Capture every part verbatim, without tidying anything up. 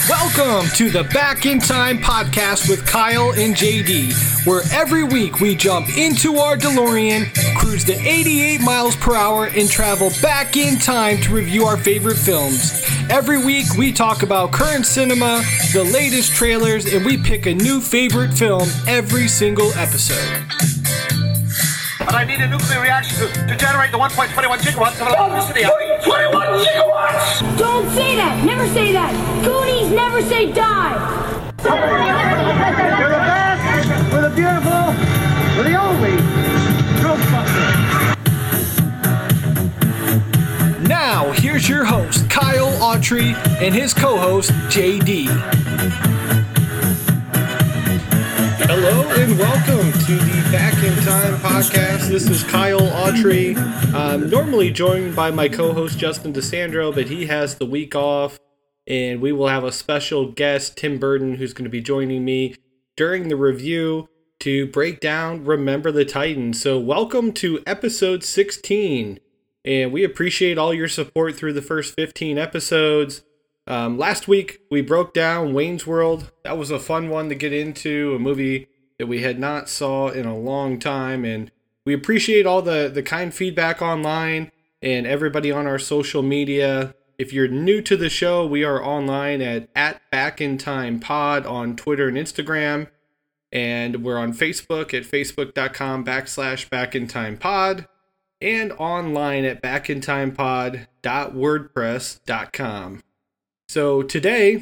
Welcome to the Back in Time podcast with Kyle and J D, where every week we jump into our DeLorean, cruise to eighty-eight miles per hour, and travel back in time to review our favorite films. Every week we talk about current cinema, the latest trailers, and we pick a new favorite film every single episode. But I need a nuclear reaction to, to generate the one point two one gigawatts of electricity. twenty-one gigawatts! Don't say that! Never say that! Goonies never say die! We're the best, we're the beautiful, we're the only Ghostbusters. Now, here's your host, Kyle Autry, and his co-host, J D. Hello and welcome to the Back in Time podcast. This is Kyle Autry. I'm normally joined by my co-host Justin DeSandro, but he has the week off, and we will have a special guest, Tim Burton, who's going to be joining me during the review to break down Remember the Titans. So welcome to episode sixteen, and we appreciate all your support through the first fifteen episodes. Um, last week, we broke down Wayne's World. That was a fun one to get into, a movie that we had not saw in a long time, and we appreciate all the, the kind feedback online and everybody on our social media. If you're new to the show, we are online at, at Back in Time Pod on Twitter and Instagram, and we're on Facebook at facebook.com backslash Back in Time Pod, and online at backintimepod dot wordpress dot com. So today,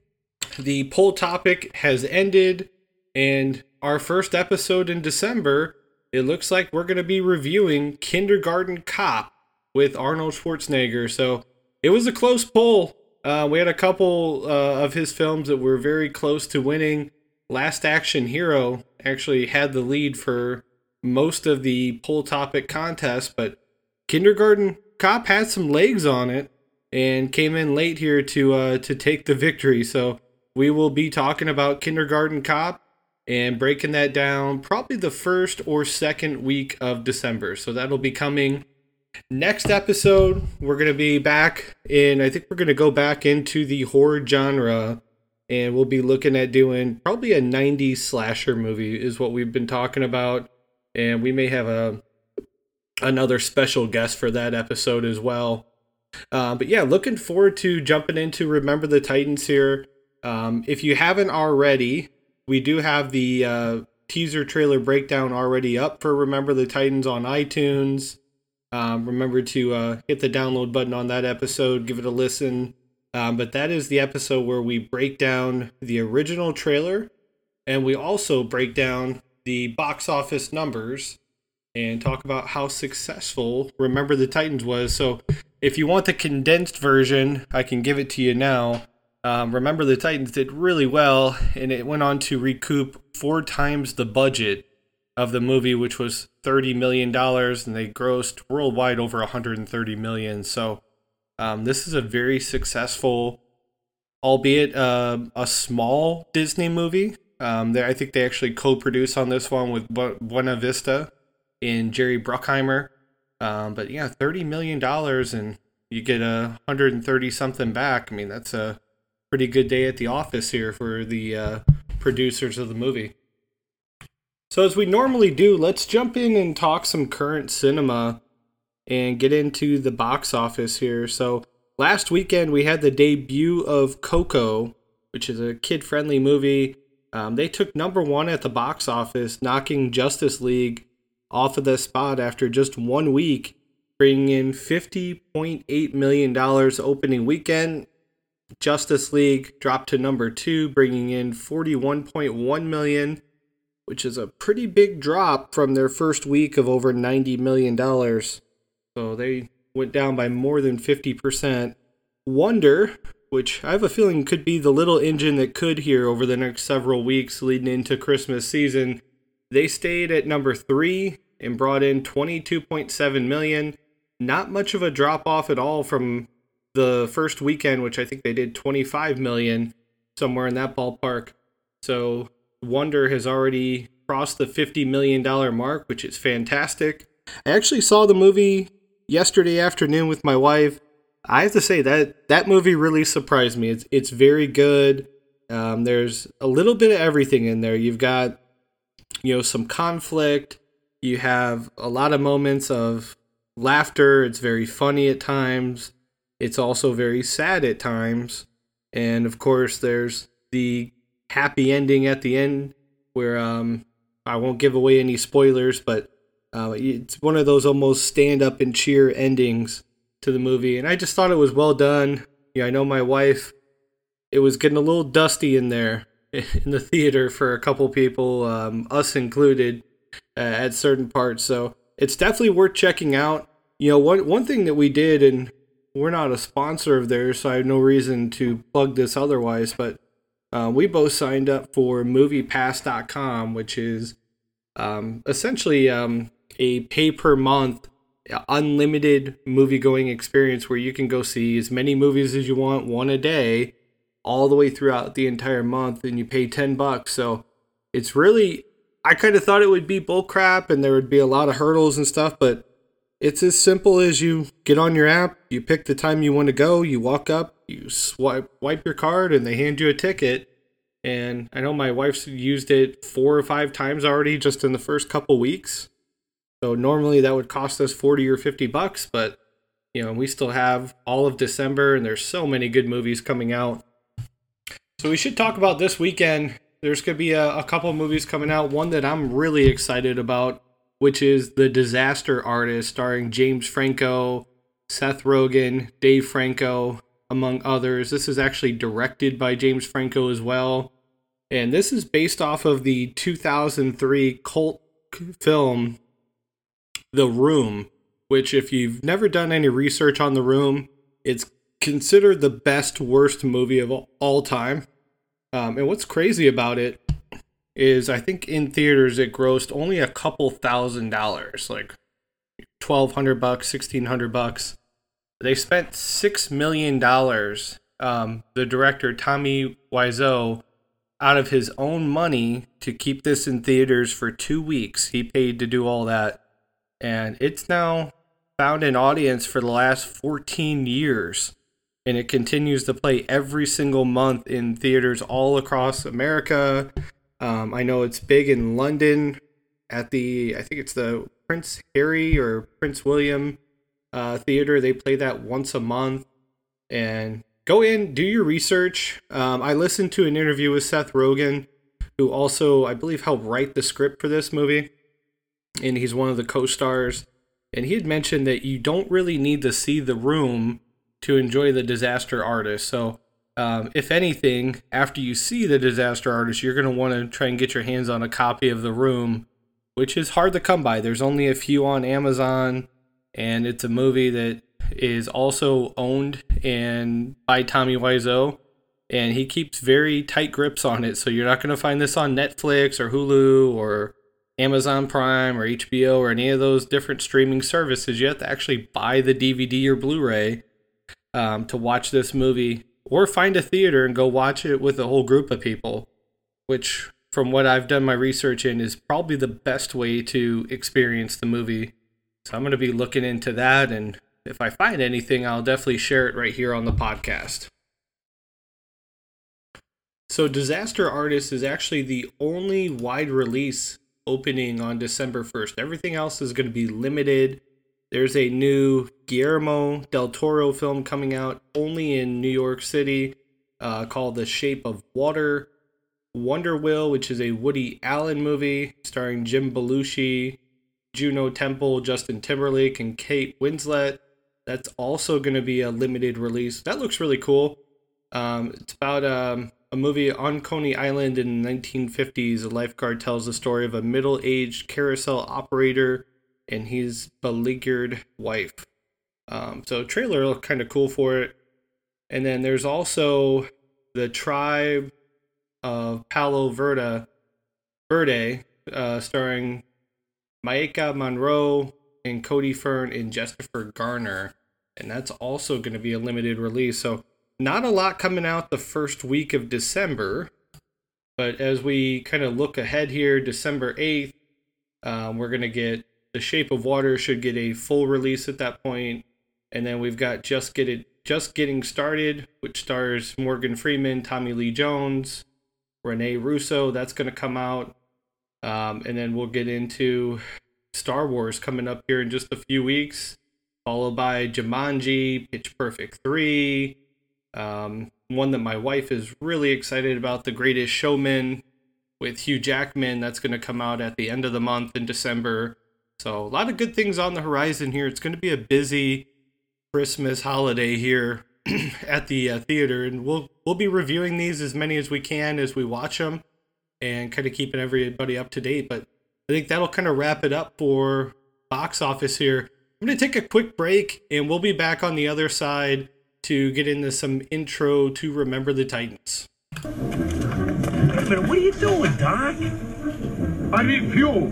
the poll topic has ended, and our first episode in December, it looks like we're going to be reviewing Kindergarten Cop with Arnold Schwarzenegger. So it was a close poll. Uh, we had a couple uh, of his films that were very close to winning. Last Action Hero actually had the lead for most of the poll topic contest, but Kindergarten Cop had some legs on it and came in late here to uh, to take the victory. So we will be talking about Kindergarten Cop and breaking that down probably the first or second week of December. So that'll be coming next episode. We're going to be back in, I think we're going to go back into the horror genre, and we'll be looking at doing probably a nineties slasher movie is what we've been talking about. And we may have a another special guest for that episode as well. Uh, but yeah, looking forward to jumping into Remember the Titans here. Um, if you haven't already, we do have the uh, teaser trailer breakdown already up for Remember the Titans on iTunes. Um, remember to uh, hit the download button on that episode, give it a listen. Um, but that is the episode where we break down the original trailer, and we also break down the box office numbers and talk about how successful Remember the Titans was. So if you want the condensed version, I can give it to you now. Um, Remember the Titans did really well, and it went on to recoup four times the budget of the movie, which was thirty million dollars, and they grossed worldwide over one hundred thirty million dollars. So um, this is a very successful, albeit uh, a small Disney movie. Um, they, I think they actually co-produced on this one with Bu- Buena Vista and Jerry Bruckheimer. Um, but yeah, thirty million dollars, and you get a one hundred thirty something back. I mean, that's a pretty good day at the office here for the uh, producers of the movie. So as we normally do, let's jump in and talk some current cinema and get into the box office here. So last weekend we had the debut of Coco, which is a kid-friendly movie. Um, they took number one at the box office, knocking Justice League off of the spot after just one week, bringing in fifty point eight million dollars opening weekend. Justice League dropped to number two, bringing in forty-one point one million dollars, which is a pretty big drop from their first week of over ninety million dollars. So they went down by more than fifty percent. Wonder, which I have a feeling could be the little engine that could here over the next several weeks leading into Christmas season, they stayed at number three and brought in twenty-two point seven million dollars. Not much of a drop off at all from the first weekend, which I think they did twenty-five million dollars, somewhere in that ballpark. So Wonder has already crossed the fifty million dollars mark, which is fantastic. I actually saw the movie yesterday afternoon with my wife. I have to say that that movie really surprised me. It's it's very good. Um, there's a little bit of everything in there. You've got, you know, some conflict. You have a lot of moments of laughter. It's very funny at times. It's also very sad at times. And of course, there's the happy ending at the end where um, I won't give away any spoilers, but uh, it's one of those almost stand up and cheer endings to the movie. And I just thought it was well done. Yeah, I know my wife, it was getting a little dusty in there in the theater for a couple people, um, us included, uh, at certain parts. So it's definitely worth checking out. You know, one one thing that we did, and we're not a sponsor of theirs, so I have no reason to plug this otherwise, but uh, we both signed up for movie pass dot com, which is um, essentially um, a pay per month, unlimited movie-going experience where you can go see as many movies as you want, one a day, all the way throughout the entire month, and you pay ten bucks. So it's really, I kind of thought it would be bull crap and there would be a lot of hurdles and stuff, but it's as simple as you get on your app, you pick the time you want to go, you walk up, you swipe wipe your card, and they hand you a ticket. And I know my wife's used it four or five times already just in the first couple weeks. So normally that would cost us forty or fifty bucks, but you know, we still have all of December and there's so many good movies coming out. So we should talk about this weekend. There's going to be a, a couple of movies coming out. One that I'm really excited about, which is The Disaster Artist, starring James Franco, Seth Rogen, Dave Franco, among others. This is actually directed by James Franco as well. And this is based off of the two thousand three cult film, The Room, which if you've never done any research on The Room, it's considered the best, worst movie of all time. Um, and what's crazy about it is I think in theaters it grossed only a couple thousand dollars, like twelve hundred bucks, sixteen hundred bucks. They spent six million dollars. Um, the director Tommy Wiseau, out of his own money, to keep this in theaters for two weeks. He paid to do all that, and it's now found an audience for the last fourteen years. And it continues to play every single month in theaters all across America. Um, I know it's big in London at the, I think it's the Prince Harry or Prince William uh, theater. They play that once a month. And go in, do your research. Um, I listened to an interview with Seth Rogen, who also, I believe, helped write the script for this movie. And he's one of the co-stars. And he had mentioned that you don't really need to see The Room to enjoy The Disaster Artist. So, um, if anything, after you see The Disaster Artist, you're going to want to try and get your hands on a copy of The Room, which is hard to come by. There's only a few on Amazon, and it's a movie that is also owned and by Tommy Wiseau, and he keeps very tight grips on it. So you're not going to find this on Netflix or Hulu or Amazon Prime or H B O or any of those different streaming services. You have to actually buy the D V D or Blu-ray Um, to watch this movie, or find a theater and go watch it with a whole group of people, which, from what I've done my research in, is probably the best way to experience the movie. So I'm going to be looking into that, and if I find anything, I'll definitely share it right here on the podcast. So Disaster Artist is actually the only wide release opening on December first. Everything else is going to be limited. There's a new Guillermo del Toro film coming out only in New York City uh, called The Shape of Water. Wonder Wheel, which is a Woody Allen movie starring Jim Belushi, Juno Temple, Justin Timberlake, and Kate Winslet. That's also going to be a limited release. That looks really cool. Um, it's about um, a movie on Coney Island in the nineteen fifties. A lifeguard tells the story of a middle-aged carousel operator and his beleaguered wife. Um, so trailer looked kind of cool for it. And then there's also The Tribe of Palo Verde, Verde uh, starring Maika Monroe and Cody Fern and Jennifer Garner. And that's also going to be a limited release. So not a lot coming out the first week of December. But as we kind of look ahead here, December eighth, um, we're going to get The Shape of Water should get a full release at that point. And then we've got Just Get It Just Getting Started, which stars Morgan Freeman, Tommy Lee Jones, Rene Russo. That's going to come out. Um, and then we'll get into Star Wars coming up here in just a few weeks, followed by Jumanji, Pitch Perfect three, um, one that my wife is really excited about, The Greatest Showman with Hugh Jackman. That's going to come out at the end of the month in December. So a lot of good things on the horizon here. It's going to be a busy Christmas holiday here at the uh, theater, and we'll we'll be reviewing these as many as we can as we watch them and kind of keeping everybody up to date. But I think that'll kind of wrap it up for box office here. I'm going to take a quick break, and we'll be back on the other side to get into some intro to Remember the Titans. Wait a minute, what are you doing, Doc? I need fuel.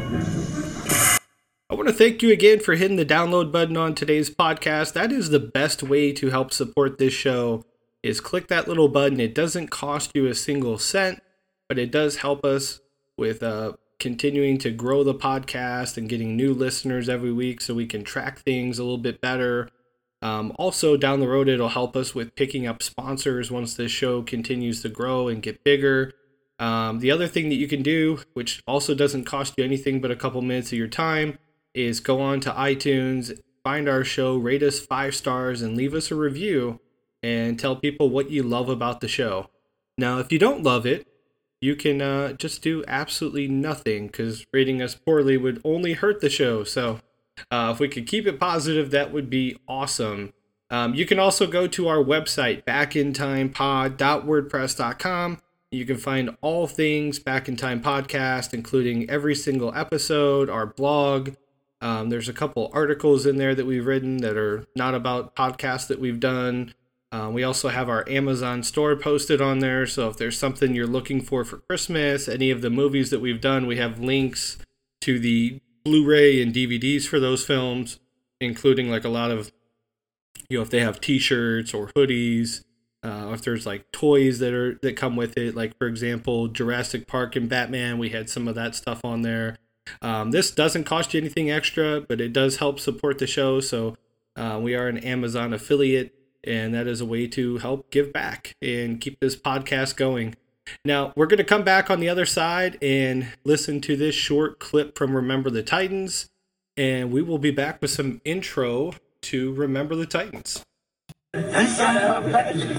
I want to thank you again for hitting the download button on today's podcast. That is the best way to help support this show, is click that little button. It doesn't cost you a single cent, but it does help us with uh, continuing to grow the podcast and getting new listeners every week so we can track things a little bit better. Um, also, down the road, it'll help us with picking up sponsors once this show continues to grow and get bigger. Um, the other thing that you can do, which also doesn't cost you anything but a couple minutes of your time, is go on to iTunes, find our show, rate us five stars, and leave us a review and tell people what you love about the show. Now, if you don't love it, you can uh, just do absolutely nothing, because rating us poorly would only hurt the show. So uh, if we could keep it positive, that would be awesome. Um, you can also go to our website, back in time pod dot wordpress dot com. You can find all things Back in Time Podcast, including every single episode, our blog. Um, there's a couple articles in there that we've written that are not about podcasts that we've done. Um, we also have our Amazon store posted on there, so if there's something you're looking for for Christmas, any of the movies that we've done, we have links to the Blu-ray and D V Ds for those films, including like a lot of, you know, if they have t-shirts or hoodies, uh, if there's like toys that are that come with it, like for example, Jurassic Park and Batman, we had some of that stuff on there. Um, this doesn't cost you anything extra, but it does help support the show. So uh, we are an Amazon affiliate, and that is a way to help give back and keep this podcast going. Now, we're going to come back on the other side and listen to this short clip from Remember the Titans, and we will be back with some intro to Remember the Titans. Sunshine.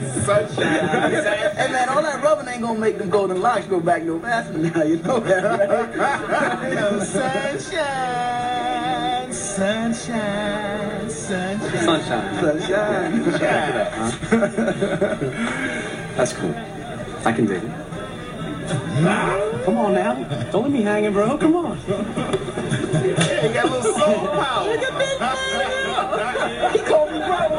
Hey man, all that rubbing ain't gonna make them golden locks go back no faster now, you know that, right? Sunshine, sunshine, sunshine. Sunshine. Sunshine. That's cool. I can dig it. Come on now. Don't let me hanging, bro. Come on. Hey, got a little soul power. Look at this man. He called me bro.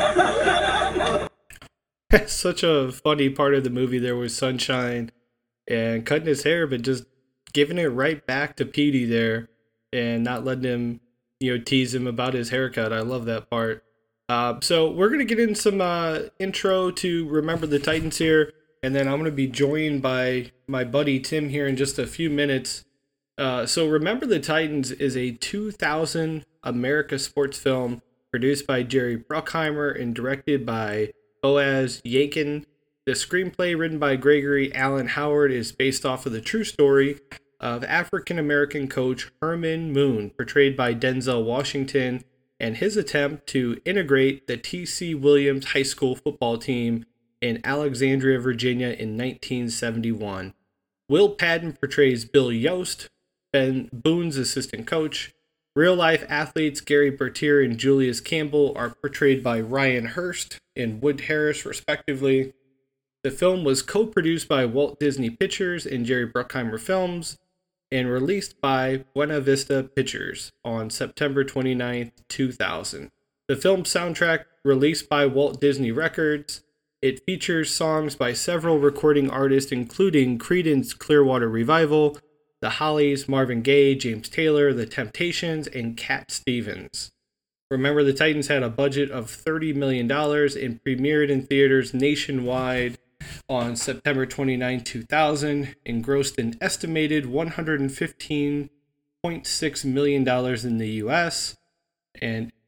Such a funny part of the movie there was Sunshine and cutting his hair, but just giving it right back to Petey there and not letting him, you know, tease him about his haircut. I love that part. Uh, so we're going to get in some uh, intro to Remember the Titans here, and then I'm going to be joined by my buddy Tim here in just a few minutes. Uh, so Remember the Titans is a two thousand America sports film produced by Jerry Bruckheimer and directed by Boaz Yakin. The screenplay, written by Gregory Allen Howard, is based off of the true story of African-American coach Herman Moon, portrayed by Denzel Washington, and his attempt to integrate the T C Williams High School football team in Alexandria, Virginia in nineteen seventy-one. Will Patton portrays Bill Yost, Ben Boone's assistant coach. Real-life athletes Gary Bertier and Julius Campbell are portrayed by Ryan Hurst and Wood Harris, respectively. The film was co-produced by Walt Disney Pictures and Jerry Bruckheimer Films, and released by Buena Vista Pictures on September twenty-ninth, two thousand. The film soundtrack, released by Walt Disney Records, it features songs by several recording artists, including Creedence Clearwater Revival, The Hollies, Marvin Gaye, James Taylor, The Temptations, and Cat Stevens. Remember the Titans had a budget of thirty million dollars and premiered in theaters nationwide on September twenty-ninth, two thousand, and grossed an estimated one hundred fifteen point six million dollars in the U S, and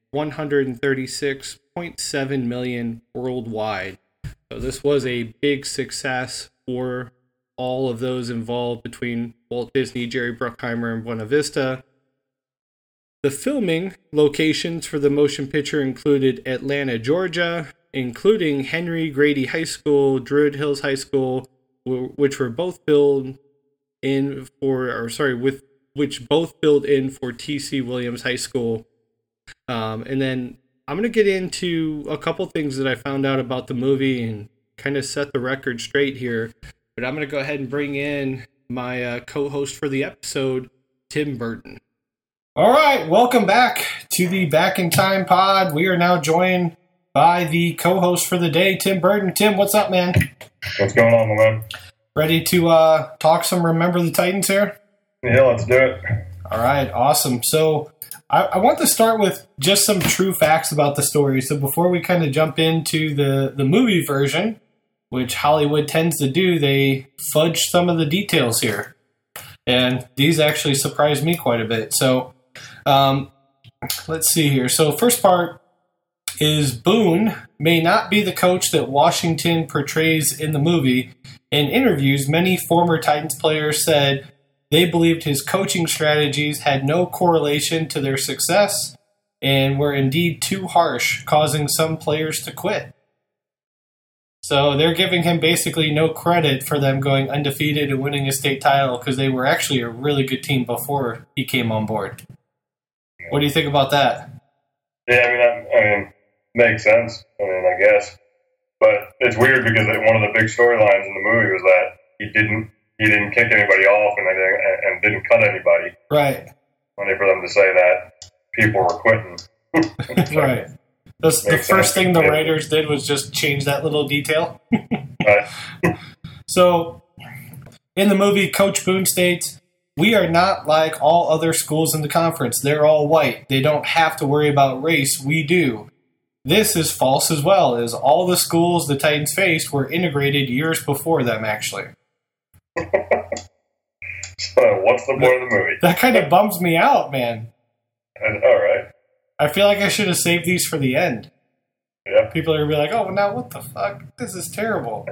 one hundred thirty-six point seven million worldwide. So this was a big success for all of those involved between Walt Disney, Jerry Bruckheimer, and Buena Vista. The filming locations for the motion picture included Atlanta, Georgia, including Henry Grady High School, Druid Hills High School, which were both billed in for, or sorry, with which both filled in for T C Williams High School. Um, and then I'm going to get into a couple things that I found out about the movie and kind of set the record straight here. But I'm going to go ahead and bring in my uh, co-host for the episode, Tim Burton. All right, welcome back to the Back in Time pod. We are now joined by the co-host for the day, Tim Burton. Tim, what's up, man? What's going on, my man? Ready to uh, talk some Remember the Titans here? Yeah, let's do it. All right, awesome. So I, I want to start with just some true facts about the story. So before we kind of jump into the, the movie version, which Hollywood tends to do, they fudge some of the details here. And these actually surprised me quite a bit. So um, let's see here. So first part is Boone may not be the coach that Washington portrays in the movie. In interviews, many former Titans players said they believed his coaching strategies had no correlation to their success and were indeed too harsh, causing some players to quit. So they're giving him basically no credit for them going undefeated and winning a state title because they were actually a really good team before he came on board. What do you think about that? Yeah, I mean, that, I mean, makes sense. I mean, I guess, but it's weird because one of the big storylines in the movie was that he didn't he didn't kick anybody off and and didn't cut anybody. Right. Only for them to say that people were quitting. Right. That's the first thing the writers did was just change that little detail. Right. So, in the movie, Coach Boone states, "We are not like all other schools in the conference. They're all white. They don't have to worry about race. We do. This is false as well, as all the schools the Titans faced were integrated years before them, actually." So, what's the point of the movie? That kind of bums me out, man. And, all right. I feel like I should have saved these for the end. Yeah. People are going to be like, oh, now what the fuck? This is terrible.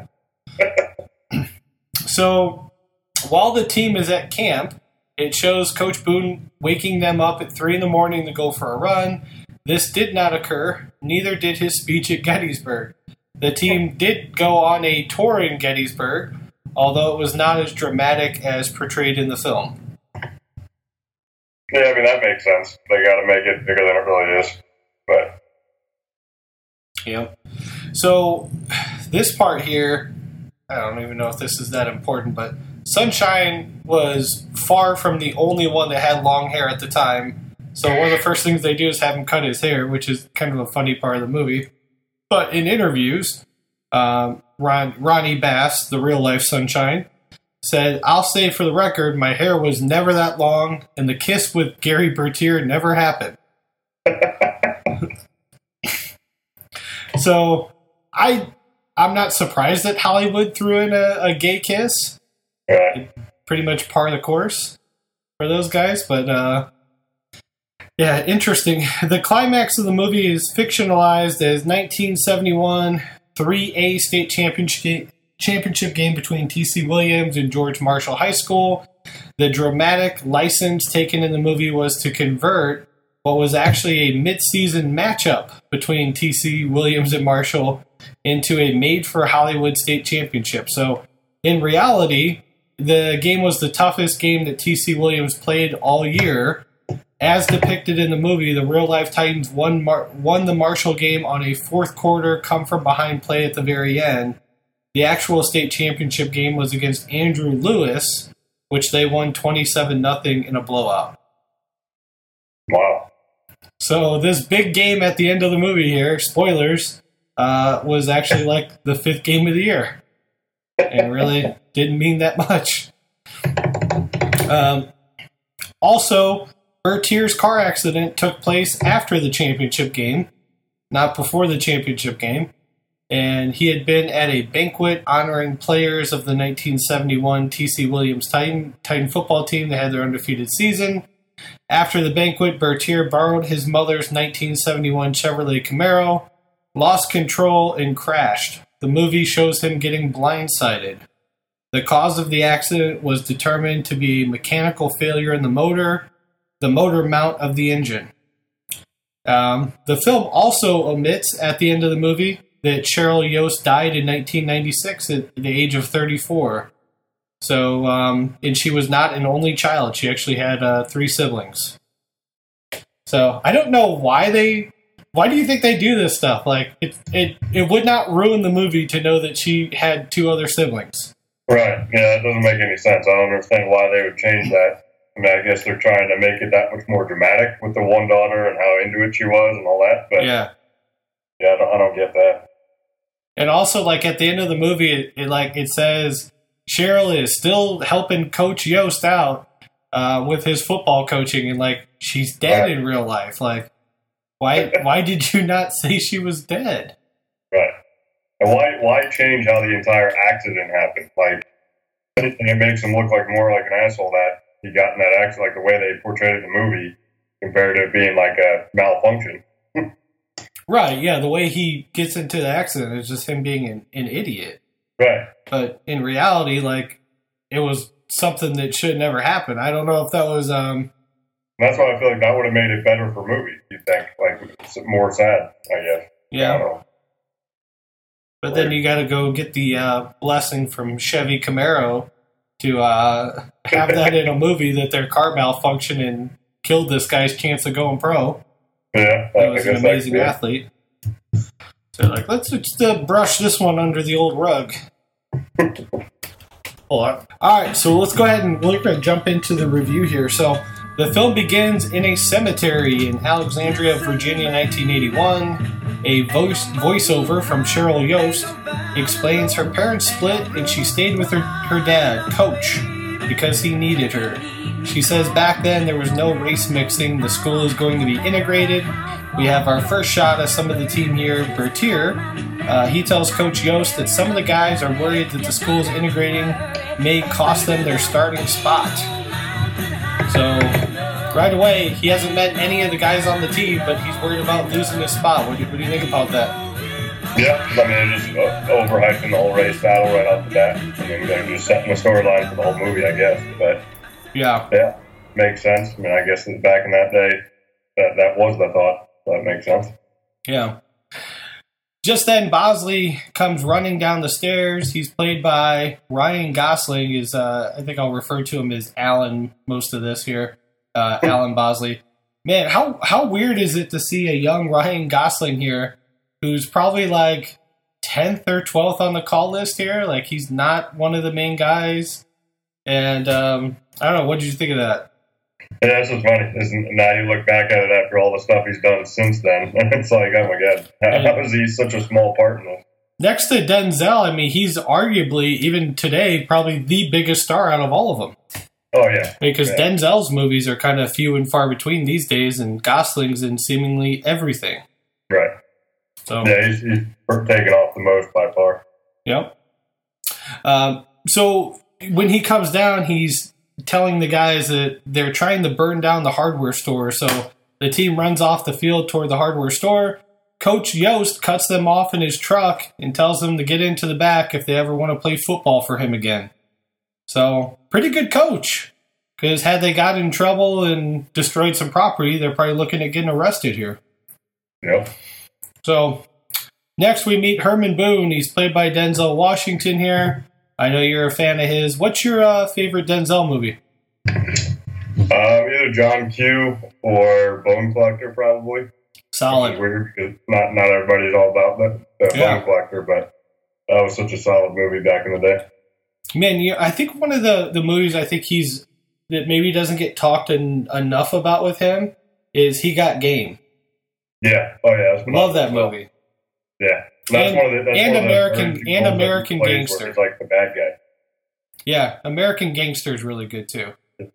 So, while the team is at camp, it shows Coach Boone waking them up at three in the morning to go for a run. This did not occur. Neither did his speech at Gettysburg. The team did go on a tour in Gettysburg, although it was not as dramatic as portrayed in the film. Yeah, I mean, that makes sense. They got to make it bigger than it really is. But Yep. So, this part here, I don't even know if this is that important, but Sunshine was far from the only one that had long hair at the time. So one of the first things they do is have him cut his hair, which is kind of a funny part of the movie. But in interviews, um, Ron, Ronnie Bass, the real-life Sunshine, said, "I'll say for the record, my hair was never that long, and the kiss with Gary Bertier never happened." So, I, I'm not surprised that Hollywood threw in a, a gay kiss. yeah. Pretty much par of the course for those guys, but uh, yeah, interesting. The climax of the movie is fictionalized as nineteen seventy-one three A state championship championship game between T C Williams and George Marshall High School. The dramatic license taken in the movie was to convert what was actually a mid-season matchup between T C Williams and Marshall into a made-for-Hollywood state championship. So, in reality, the game was the toughest game that T C Williams played all year. As depicted in the movie, the real-life Titans won, Mar- won the Marshall game on a fourth-quarter come-from-behind play at the very end. The actual state championship game was against Andrew Lewis, which they won twenty-seven nothing in a blowout. Wow. So this big game at the end of the movie here, spoilers, uh, was actually like the fifth game of the year. And really didn't mean that much. Um, also, Bertier's car accident took place after the championship game, not before the championship game. And he had been at a banquet honoring players of the nineteen seventy-one T C Williams Titan, Titan football team that had their undefeated season. After the banquet, Bertier borrowed his mother's nineteen seventy-one Chevrolet Camaro, lost control, and crashed. The movie shows him getting blindsided. The cause of the accident was determined to be mechanical failure in the motor, the motor mount of the engine. Um, the film also omits at the end of the movie that Cheryl Yost died in nineteen ninety-six at the age of thirty-four. So, um, and she was not an only child. She actually had uh, three siblings. So, I don't know why they... Why do you think they do this stuff? Like, it, it, it would not ruin the movie to know that she had two other siblings. Right. Yeah, that doesn't make any sense. I don't understand why they would change that. I mean, I guess they're trying to make it that much more dramatic with the one daughter and how into it she was and all that. But yeah. Yeah, I don't, I don't get that. And also, like, at the end of the movie, it, it like, it says... Cheryl is still helping Coach Yost out uh, with his football coaching, and like she's dead right. in real life. Like, why? Why did you not say she was dead? Right. And why? Why change how the entire accident happened? Like, and it makes him look like more like an asshole that he got in that accident, like the way they portrayed it in the movie, compared to it being like a malfunction. Right. Yeah. The way he gets into the accident is just him being an, an idiot. Right. But in reality, like, it was something that should never happen. I don't know if that was... um. That's why I feel like that would have made it better for movie, you think. Like, more sad, I guess. Yeah. I don't know. But then you got to go get the uh, blessing from Chevy Camaro to uh, have that in a movie that their car malfunctioned and killed this guy's chance of going pro. Yeah. He was an amazing yeah. athlete. So, like, let's just uh, brush this one under the old rug. Hold on. All right, so let's go ahead and we're going to jump into the review here. So, the film begins in a cemetery in Alexandria, Virginia, nineteen eighty-one. A voice voiceover from Cheryl Yost explains her parents split and she stayed with her, her dad, Coach, because he needed her. She says back then there was no race mixing. The school is going to be integrated. We have our first shot of some of the team here, Bertier. Uh, he tells Coach Yost that some of the guys are worried that the school's integrating may cost them their starting spot. So, right away, he hasn't met any of the guys on the team, but he's worried about losing his spot. What do you, what do you think about that? Yeah, I mean, just uh, overhyping the whole race battle right off the bat. I mean, they're just setting the storyline for the whole movie, I guess. But yeah, yeah, makes sense. I mean, I guess back in that day, that that was the thought. That makes sense. Yeah. Just then, Bosley comes running down the stairs. He's played by Ryan Gosling. Is uh, I think I'll refer to him as Alan most of this here. Uh, Alan Bosley. Man, how how weird is it to see a young Ryan Gosling here, who's probably like tenth or twelfth on the call list here? Like, he's not one of the main guys. And um, I don't know. What did you think of that? Yeah, that's what's funny. Isn't, now you look back at it after all the stuff he's done since then, and it's like, oh my god, how, how is he such a small part in this? Next to Denzel, I mean, he's arguably, even today, probably the biggest star out of all of them. Oh, yeah. Because yeah. Denzel's movies are kind of few and far between these days, and Gosling's in seemingly everything. Right. So yeah, he's, he's taken off the most by far. Yep. Um, so when he comes down, he's telling the guys that they're trying to burn down the hardware store. So the team runs off the field toward the hardware store. Coach Yost cuts them off in his truck and tells them to get into the back if they ever want to play football for him again. So, pretty good coach. Because had they got in trouble and destroyed some property, they're probably looking at getting arrested here. Yep. So, next we meet Herman Boone. He's played by Denzel Washington here. I know you're a fan of his. What's your uh, favorite Denzel movie? Um, either John Q or Bone Collector, probably. Solid. Which is weird because not, not everybody's all about that, that Yeah. Bone Collector, but that was such a solid movie back in the day. Man, you, I think one of the, the movies I think he's that maybe doesn't get talked in, enough about with him is He Got Game. Yeah. Oh, yeah. That's Love that movie. Yeah. That's And- one of the, that's and one of the American- early and ones that American he plays where Gangster. He's like the bad guy. Yeah, American Gangster is really good too.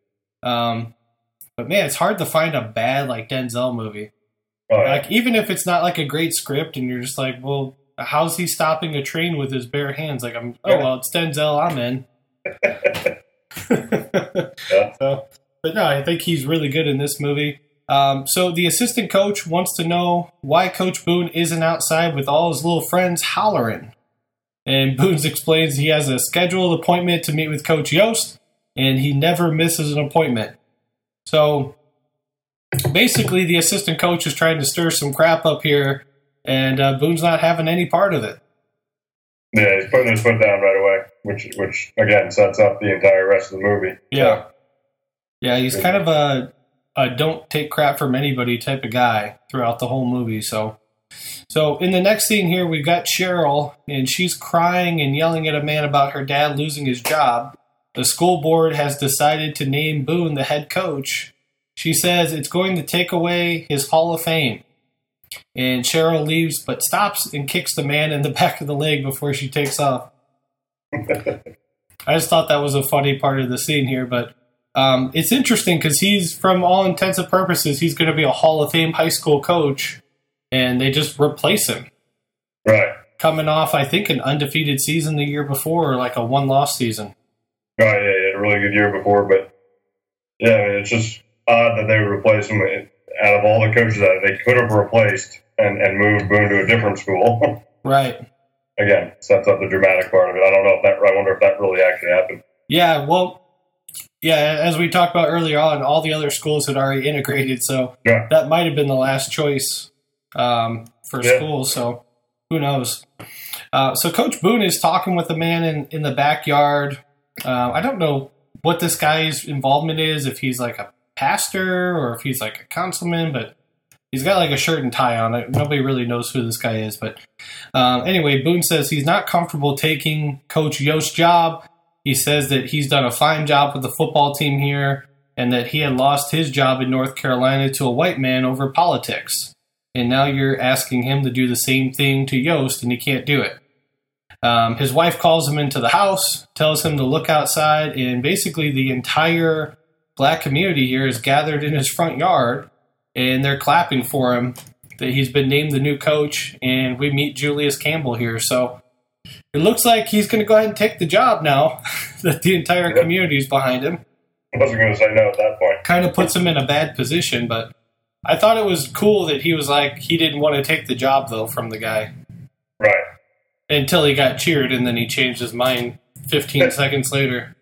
Um, but man, it's hard to find a bad like Denzel movie. Oh, yeah. Like, even if it's not like a great script, and you're just like, well, how's he stopping a train with his bare hands? Like, I'm, oh well, it's Denzel, I'm in. Yeah. So, but no, I think he's really good in this movie. Um, so the assistant coach wants to know why Coach Boone isn't outside with all his little friends hollering. And Boone explains he has a scheduled appointment to meet with Coach Yost, and he never misses an appointment. So basically, the assistant coach is trying to stir some crap up here, and uh, Boone's not having any part of it. Yeah, he's putting his foot down right away, which, which again, sets up the entire rest of the movie. Yeah. So, yeah, he's kind of a, a don't take crap from anybody type of guy throughout the whole movie. So, so in the next scene here, we've got Cheryl, and she's crying and yelling at a man about her dad losing his job. The school board has decided to name Boone the head coach. She says it's going to take away his Hall of Fame. And Cheryl leaves, but stops and kicks the man in the back of the leg before she takes off. I just thought that was a funny part of the scene here, but um, it's interesting because he's, from all intents and purposes, he's going to be a Hall of Fame high school coach, and they just replace him. Right. Coming off, I think, an undefeated season the year before, or like a one-loss season. Oh, yeah, he had a really good year before, but yeah, I mean, it's just odd that they would replace him. Out of all the coaches that they could have replaced and, and moved Boone to a different school. Right. Again, sets up the dramatic part of it. I don't know if that, I wonder if that really actually happened. Yeah, well, yeah, as we talked about earlier on, all the other schools had already integrated, so yeah. That might have been the last choice um, for yeah. school, so who knows. Uh, so Coach Boone is talking with a man in, in the backyard. Uh, I don't know what this guy's involvement is, if he's like a pastor or if he's like a councilman, but he's got like a shirt and tie on. Nobody really knows who this guy is. But um, anyway, Boone says he's not comfortable taking Coach Yost's job. He says that he's done a fine job with the football team here and that he had lost his job in North Carolina to a white man over politics. And now you're asking him to do the same thing to Yost, and he can't do it. Um, his wife calls him into the house, tells him to look outside, and basically the entire black community here is gathered in his front yard, and they're clapping for him that he's been named the new coach, and we meet Julius Campbell here. So it looks like he's going to go ahead and take the job now that the entire yep. community is behind him. I wasn't going to say no at that point. Kind of puts him in a bad position, but I thought it was cool that he was like, he didn't want to take the job, though, from the guy. Right. Until he got cheered, and then he changed his mind fifteen seconds later.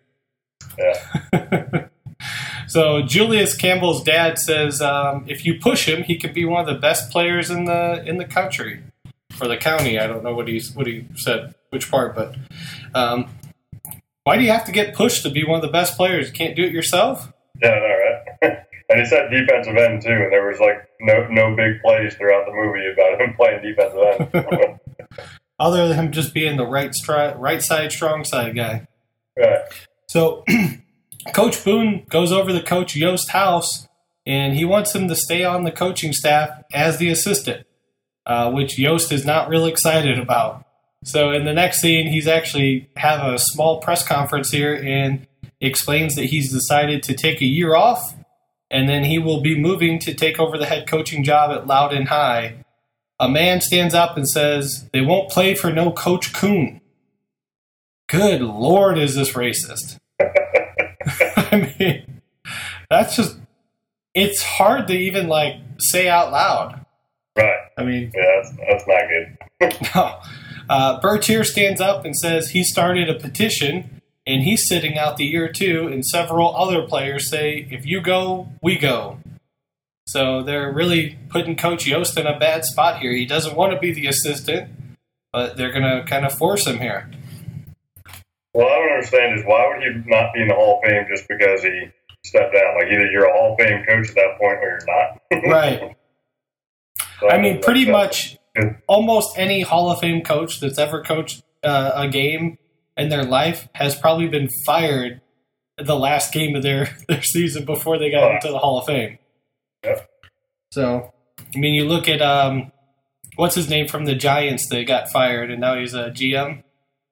Yeah. So Julius Campbell's dad says um, if you push him, he could be one of the best players in the in the country or the county. I don't know what he's what he said, which part, but um, why do you have to get pushed to be one of the best players? You can't do it yourself? Yeah, no, right. And he said defensive end too, and there was like no no big plays throughout the movie about him playing defensive end. Other than him just being the right stri- right side, strong side guy. Right. So Coach Boone goes over to Coach Yost's house, and he wants him to stay on the coaching staff as the assistant, uh, which Yost is not real excited about. So in the next scene, he's actually have a small press conference here and explains that he's decided to take a year off, and then he will be moving to take over the head coaching job at Loudon High. A man stands up and says, they won't play for no Coach Coon. Good Lord, is this racist? I mean, that's just, it's hard to even, like, say out loud. Right. I mean. Yeah, that's, that's not good. No. Uh, Bertier stands up and says he started a petition, and he's sitting out the year too, and several other players say, if you go, we go. So they're really putting Coach Yost in a bad spot here. He doesn't want to be the assistant, but they're going to kind of force him here. Well, I don't understand is why would he not be in the Hall of Fame just because he stepped down? Like either you're a Hall of Fame coach at that point or you're not. Right. So, I mean, pretty uh, much almost any Hall of Fame coach that's ever coached uh, a game in their life has probably been fired the last game of their, their season before they got into the Hall of Fame. Yep. So, I mean, you look at, um, what's his name from the Giants that got fired, and now he's a G M?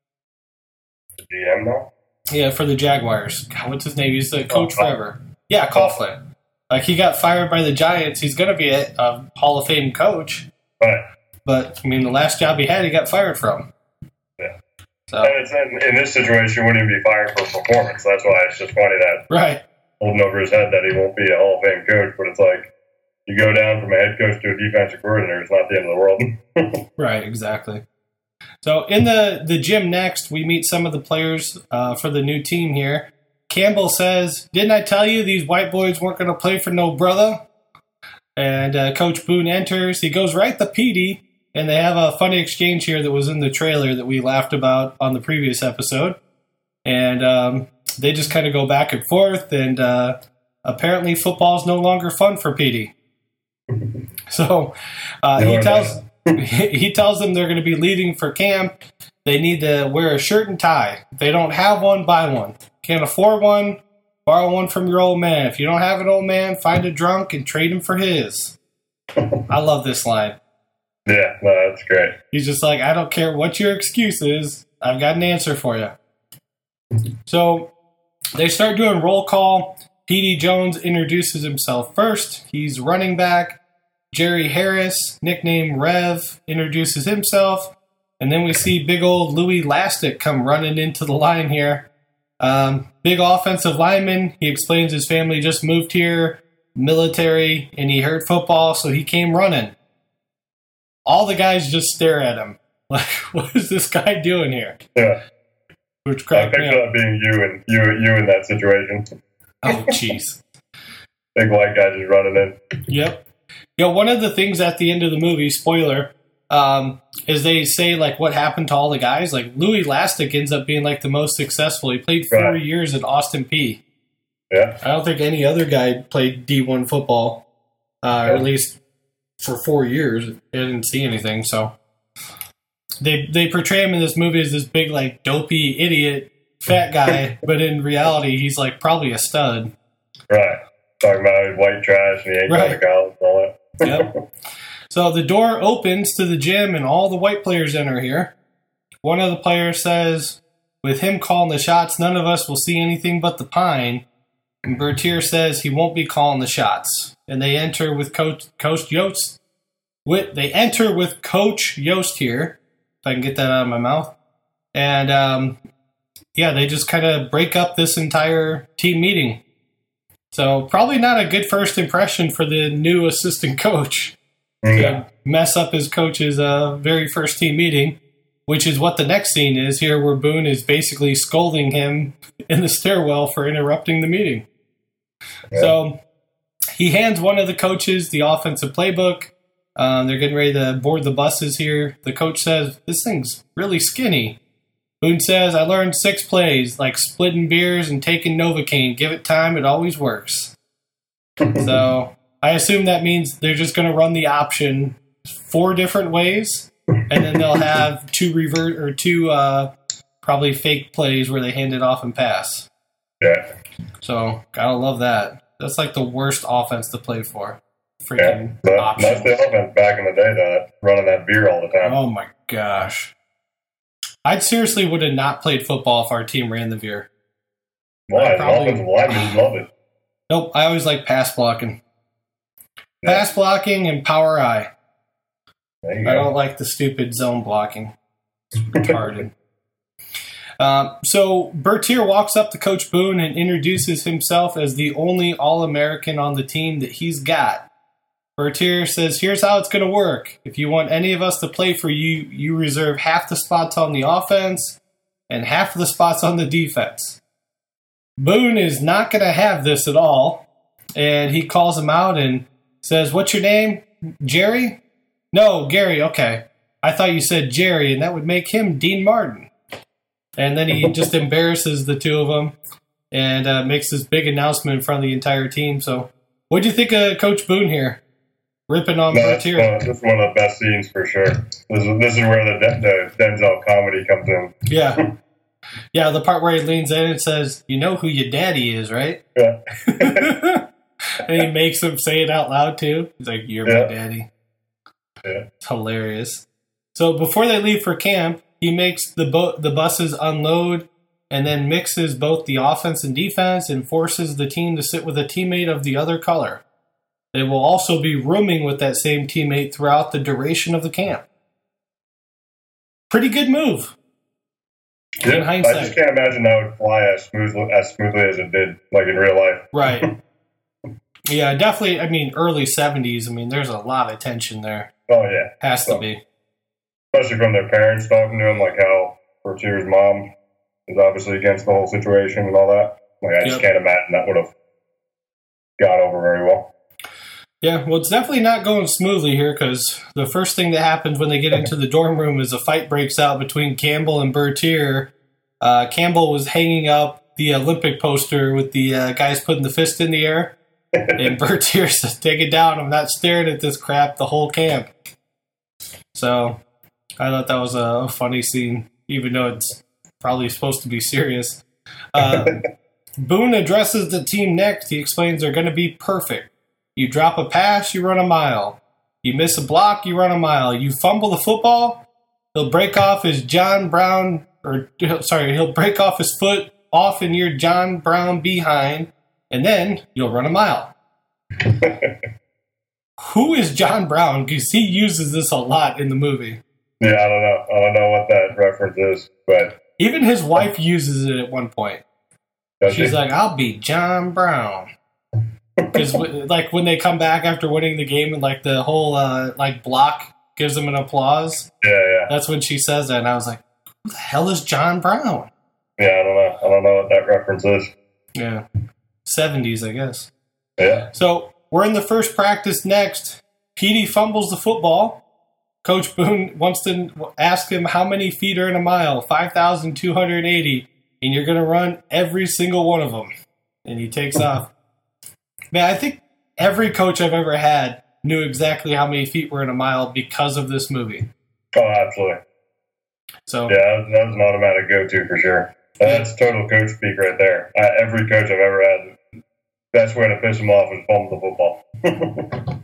G M now? Yeah, for the Jaguars. God, what's his name? He's the coach oh, forever. Yeah, Coughlin. Like, he got fired by the Giants. He's going to be a, a Hall of Fame coach. Right. But, I mean, the last job he had, he got fired from. Yeah. So. And it's in, in this situation, wouldn't even be fired for performance. That's why it's just funny that right. holding over his head that he won't be a Hall of Fame coach, but it's like you go down from a head coach to a defensive coordinator, it's not the end of the world. Right, exactly. So in the, the gym next, we meet some of the players uh, for the new team here. Campbell says, "Didn't I tell you these white boys weren't going to play for no brother?" And uh, Coach Boone enters. He goes right to Petey, and they have a funny exchange here that was in the trailer that we laughed about on the previous episode. And um, they just kind of go back and forth, and uh, apparently football is no longer fun for Petey. So uh, he tells he tells them they're going to be leaving for camp. They need to wear a shirt and tie. If they don't have one, buy one. Can't afford one, borrow one from your old man. If you don't have an old man, find a drunk and trade him for his. I love this line. Yeah, no, that's great. He's just like, I don't care what your excuse is. I've got an answer for you. So they start doing roll call. Petey Jones introduces himself first. He's running back. Jerry Harris, nicknamed Rev, introduces himself. And then we see big old Louis Lastic come running into the line here. Um, big offensive lineman. He explains his family just moved here, military, and he heard football, so he came running. All the guys just stare at him. Like, what is this guy doing here? Yeah. Which I cracked me picture up. that being you and you, you in that situation. Oh, jeez. Big white guy just running in. Yep. You know, one of the things at the end of the movie, spoiler, um, is they say, like, what happened to all the guys. Like, Louis Lastic ends up being, like, the most successful. He played four Right. years at Austin P. Yeah. I don't think any other guy played D one football, uh, or at least for four years. I didn't see anything, so. They they portray him in this movie as this big, like, dopey, idiot, fat guy, but in reality, he's, like, probably a stud. Right. Talking about his white trash and he ain't Right. going to college and all that. Yep. So the door opens to the gym, and all the white players enter here. One of the players says, with him calling the shots, none of us will see anything but the pine. And Bertier says he won't be calling the shots. And they enter with Coach, Coach Yost. With, they enter with Coach Yost here, if I can get that out of my mouth. And, um, yeah, they just kind of break up this entire team meeting. So probably not a good first impression for the new assistant coach. Yeah. To mess up his coach's uh, very first team meeting, which is what the next scene is here, where Boone is basically scolding him in the stairwell for interrupting the meeting. Yeah. So he hands one of the coaches the offensive playbook. Um, they're getting ready to board the buses here. The coach says, "This thing's really skinny." Boone says, "I learned six plays, like splitting beers and taking Novocaine. Give it time, it always works." So I assume that means they're just going to run the option four different ways, and then they'll have two revert or two uh, probably fake plays where they hand it off and pass. Yeah. So gotta love that. That's like the worst offense to play for. Yeah. Freaking But options. that's the offense back in the day, though, running that beer all the time. Oh my gosh. I seriously would have not played football if our team ran the veer. Why? As an probably- offensive lineman, you love it. Nope, I always like pass blocking. Yeah. Pass blocking and power eye. There you I go. don't like the stupid zone blocking. It's retarded. Um, so Bertier walks up to Coach Boone and introduces himself as the only All-American on the team that he's got. Bertier says, "Here's how it's going to work. If you want any of us to play for you, you reserve half the spots on the offense and half of the spots on the defense." Boone is not going to have this at all, and he calls him out and says, "What's your name? Jerry? No, Gary, okay. I thought you said Jerry, and that would make him Dean Martin." And then he just embarrasses the two of them and uh, makes this big announcement in front of the entire team. So what do you think of Coach Boone here? Ripping on No, that's Bertier. one, this is one of the best scenes for sure. This is, this is where the, the Denzel comedy comes in. Yeah. Yeah, the part where he leans in and says, "You know who your daddy is, right?" Yeah. And he makes him say it out loud, too. He's like, "You're Yeah. my daddy." Yeah. It's hilarious. So before they leave for camp, he makes the bo- the buses unload and then mixes both the offense and defense and forces the team to sit with a teammate of the other color. They will also be rooming with that same teammate throughout the duration of the camp. Pretty good move. Yeah, in hindsight. I just can't imagine that would fly as smoothly as smoothly as it did, like in real life. Right. Yeah, definitely. I mean, early seventies. I mean, there's a lot of tension there. Oh yeah, Has so, to be. especially from their parents talking to him, like how Bertier's mom is obviously against the whole situation and all that. Like, I just Yep. can't imagine that would have gone over very well. Yeah, well, it's definitely not going smoothly here because the first thing that happens when they get into the dorm room is a fight breaks out between Campbell and Bertier. Uh, Campbell was hanging up the Olympic poster with the uh, guys putting the fist in the air, and Bertier says, "Take it down. I'm not staring at this crap the whole camp." So I thought that was a funny scene, even though it's probably supposed to be serious. Uh, Boone addresses the team next. He explains they're going to be perfect. You drop a pass, you run a mile. You miss a block, you run a mile. You fumble the football, he'll break off his John Brown, or sorry, he'll break off his foot off in your John Brown behind, and then you'll run a mile. Who is John Brown? Because he uses this a lot in the movie. Yeah, I don't know. I don't know what that reference is, but Even his wife uses it at one point. does She's he? like, "I'll be John Brown." Because like when they come back after winning the game and like the whole uh, like block gives them an applause, yeah, yeah, that's when she says that, and I was like, "Who the hell is John Brown?" yeah. I don't know. I don't know what that reference is. Yeah, seventies, I guess. Yeah, So we're in the first practice next. Petey fumbles the football. Coach Boone wants to ask him how many feet are in a mile. five thousand two hundred eighty, and you're going to run every single one of them. And he takes off. Man, I think every coach I've ever had knew exactly how many feet were in a mile because of this movie. oh, absolutely. So Yeah, that was, that was an automatic go-to for sure. That's total coach speak right there. Uh, every coach I've ever had, best way to piss him off is fumble the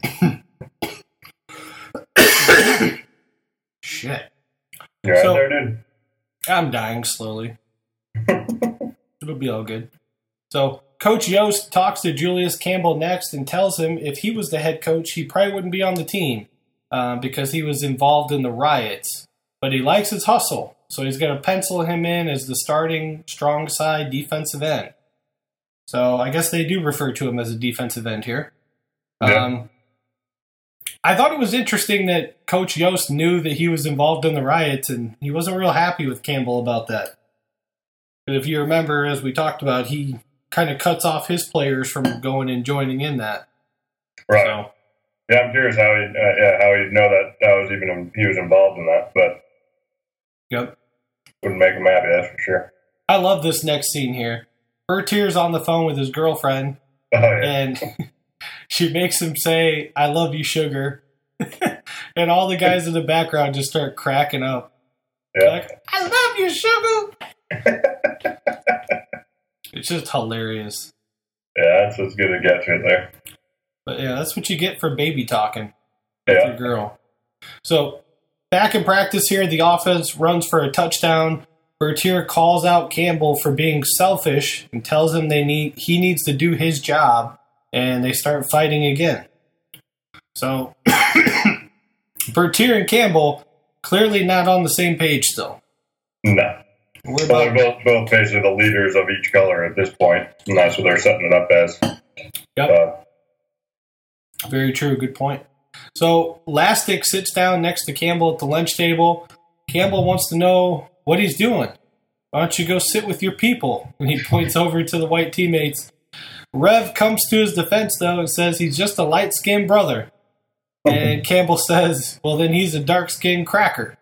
football. shit. You're right So- there, dude. I'm dying slowly. It'll be all good. So Coach Yost talks to Julius Campbell next and tells him if he was the head coach, he probably wouldn't be on the team uh, because he was involved in the riots. But he likes his hustle, so he's going to pencil him in as the starting strong side defensive end. So I guess they do refer to him as a defensive end here. Yeah. Um, I thought it was interesting that Coach Yost knew that he was involved in the riots, and he wasn't real happy with Campbell about that. But if you remember, as we talked about, he kind of cuts off his players from going and joining in that. Right. So, Yeah, I'm curious how he, uh, yeah, how he'd know that that was even he was involved in that, but yep. wouldn't make him happy. That's for sure. I love this next scene here. Bertier's on the phone with his girlfriend, Oh yeah. and she makes him say, "I love you, sugar." And all the guys in the background just start cracking up. Yeah. Like, "I love you, sugar." It's just hilarious. Yeah, that's as good as it gets right there. But yeah, that's what you get for baby talking with Yeah. your girl. So back in practice here, the offense runs for a touchdown. Bertier calls out Campbell for being selfish and tells him they need he needs to do his job, and they start fighting again. So Bertier and Campbell clearly not on the same page still. No. We're Well, about, they're both, both basically the leaders of each color at this point, and that's what they're setting it up as. yep. Uh, Very true. Good point. So Lastic sits down next to Campbell at the lunch table. Campbell wants to know what he's doing. Why don't you go sit with your people? And he points over to the white teammates. Rev comes to his defense, though, and says he's just a light-skinned brother. And Campbell says, well, then he's a dark-skinned cracker.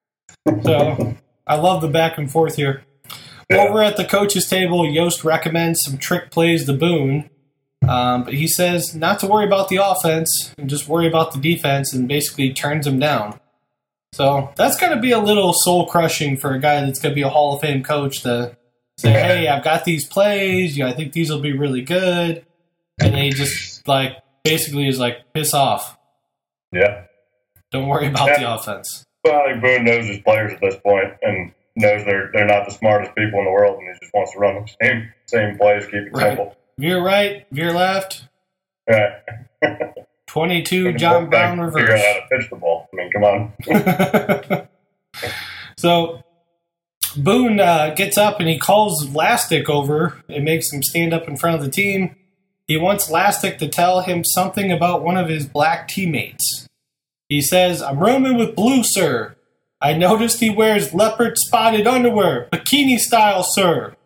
So I love the back and forth here. Yeah. Over at the coach's table, Yost recommends some trick plays to Boone. Um, but he says not to worry about the offense and just worry about the defense, and basically turns him down. So that's going to be a little soul-crushing for a guy that's going to be a Hall of Fame coach to say, hey, I've got these plays. You know, I think these will be really good. And then he just, like, basically is like, piss off. yeah. Don't worry about Yeah. the offense. Well, I think Boone knows his players at this point and knows they're they're not the smartest people in the world, and he just wants to run the same same plays, keep it Right. simple. Veer right, veer left, Right. twenty-two John Brown Figure out reverse. how to pitch the ball. I mean, come on. So Boone uh, gets up and he calls Lastic over and makes him stand up in front of the team. He wants Lastic to tell him something about one of his black teammates. He says, "I'm rooming with Blue, sir. I noticed he wears leopard-spotted underwear, bikini style, sir."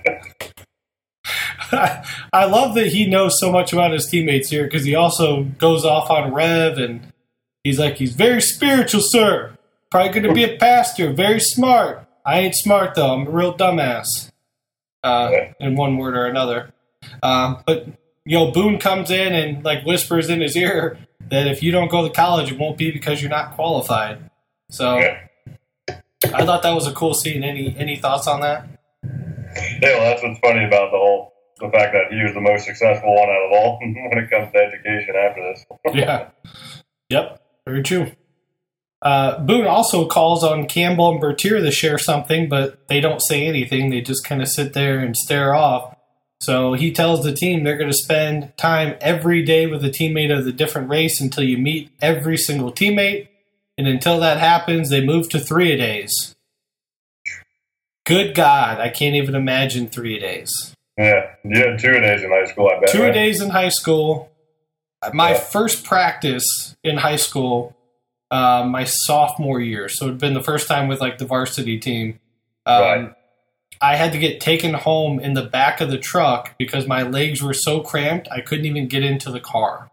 I love that he knows so much about his teammates here because he also goes off on Rev and he's like, "He's very spiritual, sir. Probably going to be a pastor. Very smart. I ain't smart, though. I'm a real dumbass." Uh, in one word or another. Um, but, you know, Boone comes in and, like, whispers in his ear that if you don't go to college, it won't be because you're not qualified. So I thought that was a cool scene. Any any thoughts on that? Yeah, well, that's what's funny about the whole, the fact that he was the most successful one out of all when it comes to education after this. Yeah. Yep. Very true. Uh, Boone also calls on Campbell and Bertier to share something, but they don't say anything. They just kind of sit there and stare off. So he tells the team they're going to spend time every day with a teammate of the different race until you meet every single teammate. And until that happens, they move to three-a-days. Good God, I can't even imagine three-a-days. Yeah, you had two-a-days in high school, I bet. Two-a-days in high school. My yeah. first practice in high school, uh, my sophomore year, so it had been the first time with like the varsity team. Um, right. I had to get taken home in the back of the truck because my legs were so cramped I couldn't even get into the car.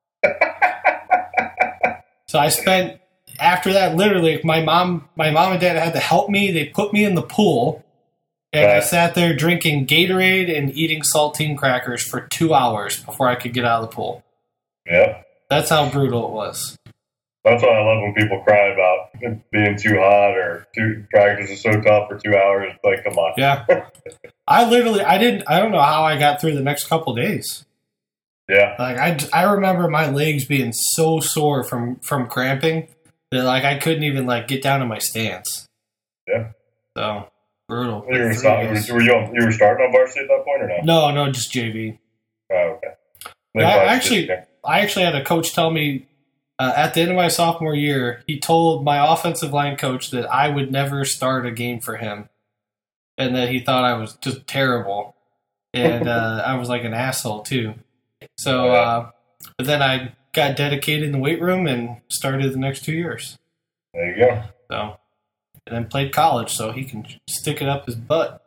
So I spent... After that, literally, my mom, my mom and dad had to help me. They put me in the pool, and right. I sat there drinking Gatorade and eating saltine crackers for two hours before I could get out of the pool. Yeah, that's how brutal it was. That's why I love when people cry about it being too hot or too practice is so tough for two hours. It's like, come on. Yeah, I literally, I didn't, I don't know how I got through the next couple of days. Yeah, like I, I remember my legs being so sore from from cramping. That, like, I couldn't even, like, get down in my stance. Yeah. So, brutal. You were, start, were you, on, you were starting on varsity at that point, or no? No, no, just J V. Oh, okay. I actually, I actually had a coach tell me uh, at the end of my sophomore year, he told my offensive line coach that I would never start a game for him. And that he thought I was just terrible. And uh, I was like an asshole, too. So, uh, but then I... got dedicated in the weight room and started the next two years. There you go. So, and then played college, so he can stick it up his butt.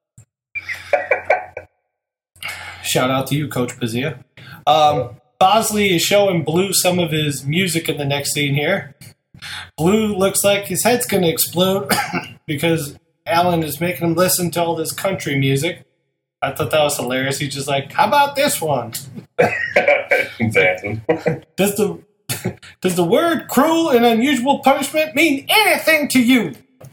Shout out to you, Coach Pazia. Um, Bosley is showing Blue some of his music in the next scene here. Blue looks like his head's going to explode because Alan is making him listen to all this country music. I thought that was hilarious. He's just like, "How about this one?" Dancing. Does the does the word cruel and unusual punishment mean anything to you?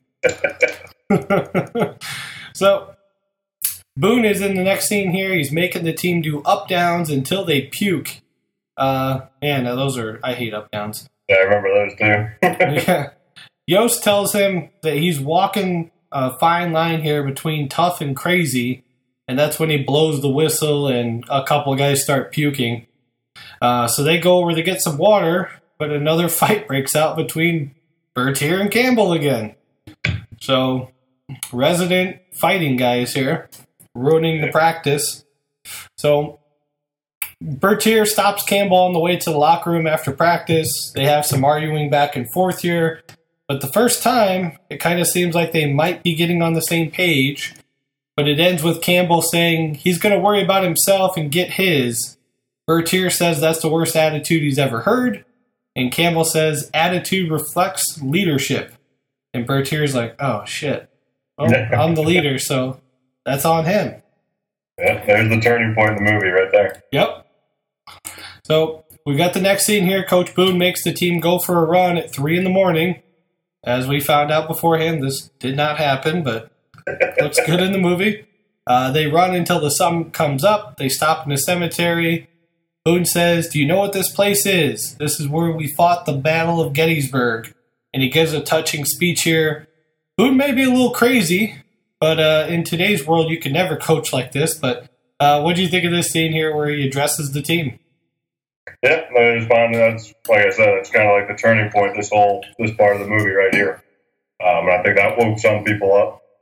So Boone is in the next scene here. He's making the team do up downs until they puke. Uh, man, those are I hate up downs. Yeah, I remember those too. Yeah. Yost tells him that he's walking a fine line here between tough and crazy. And that's when he blows the whistle and a couple of guys start puking. Uh, so they go over to get some water, but another fight breaks out between Bertier and Campbell again. So, resident fighting guys here, ruining the practice. So, Bertier stops Campbell on the way to the locker room after practice. They have some arguing back and forth here. But the first time, it kind of seems like they might be getting on the same page. But it ends with Campbell saying he's going to worry about himself and get his. Bertier says that's the worst attitude he's ever heard. And Campbell says attitude reflects leadership. And Bertier's like, oh, shit. Well, I'm the leader, so that's on him. Yeah, there's the turning point in the movie right there. Yep. So we got the next scene here. Coach Boone makes the team go for a run at three in the morning. As we found out beforehand, this did not happen, but looks good in the movie. Uh, they run until the sun comes up. They stop in a cemetery. Boone says, "Do you know what this place is? This is where we fought the Battle of Gettysburg." And he gives a touching speech here. Boone may be a little crazy, but uh, in today's world, you can never coach like this. But uh, what do you think of this scene here where he addresses the team? Yeah, no, just fine. That's, like I said, it's kind of like the turning point, this whole, this part of the movie right here. Um, and I think that woke some people up.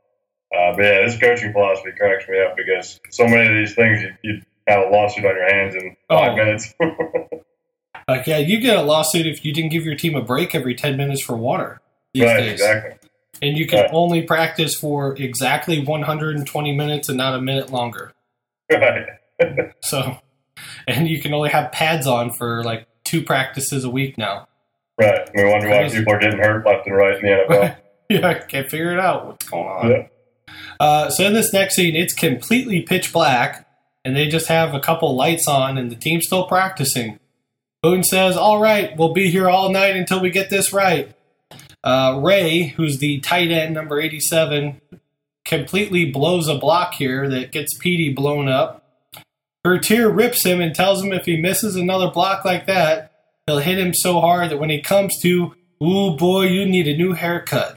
Uh, but yeah, this coaching philosophy cracks me up because so many of these things you, you have a lawsuit on your hands in five Oh. minutes. Like, yeah, you get a lawsuit if you didn't give your team a break every ten minutes for water these Right, days. exactly. And you can Right. only practice for exactly one hundred twenty minutes and not a minute longer. Right. So, and you can only have pads on for like two practices a week now. Right. We wonder why Crazy. people are getting hurt left and right in the N F L. Yeah, I can't figure it out. What's going on? Yeah. Uh, so in this next scene, it's completely pitch black, and they just have a couple lights on, and the team's still practicing. Boone says, all right, we'll be here all night until we get this right. Uh, Ray, who's the tight end, number eighty-seven, completely blows a block here that gets Petey blown up. Bertier rips him and tells him if he misses another block like that, he'll hit him so hard that when he comes to, ooh, boy, you need a new haircut.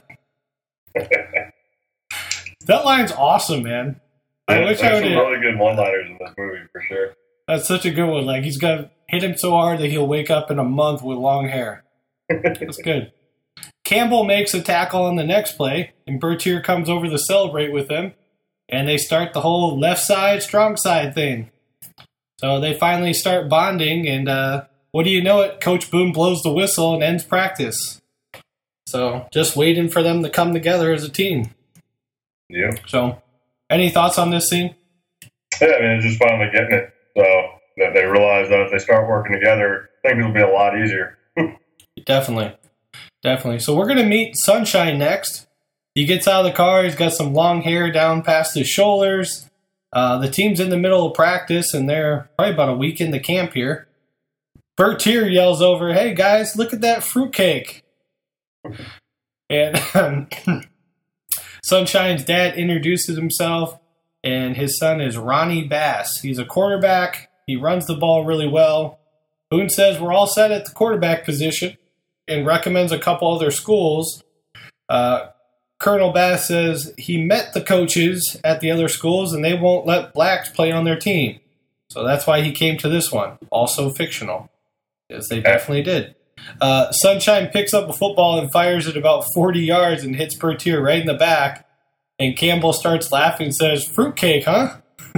That line's awesome, man. I Yeah, wish there's I would some have. really good one-liners in this movie for sure. That's such a good one. Like, he's going to hit him so hard that he'll wake up in a month with long hair. That's good. Campbell makes a tackle on the next play, and Bertier comes over to celebrate with him, and they start the whole left side, strong side thing. So they finally start bonding, and uh, what do you know it? Coach Boone blows the whistle and ends practice. So just waiting for them to come together as a team. Yeah. So, any thoughts on this scene? Yeah, I mean, it's just finally getting it. So that they realize that if they start working together, things will be a lot easier. Definitely. Definitely. So we're going to meet Sunshine next. He gets out of the car. He's got some long hair down past his shoulders. Uh, the team's in the middle of practice, and they're probably about a week into camp here. Bertier yells over, hey, guys, look at that fruitcake. And um, Sunshine's dad introduces himself, and his son is Ronnie Bass. He's a quarterback. He runs the ball really well. Boone says we're all set at the quarterback position and recommends a couple other schools. Uh, Colonel Bass says he met the coaches at the other schools, and they won't let blacks play on their team. So that's why he came to this one, also fictional. Yes, they definitely did. Uh, Sunshine picks up a football and fires it about forty yards and hits Bertier right in the back. And Campbell starts laughing and says, fruitcake, huh?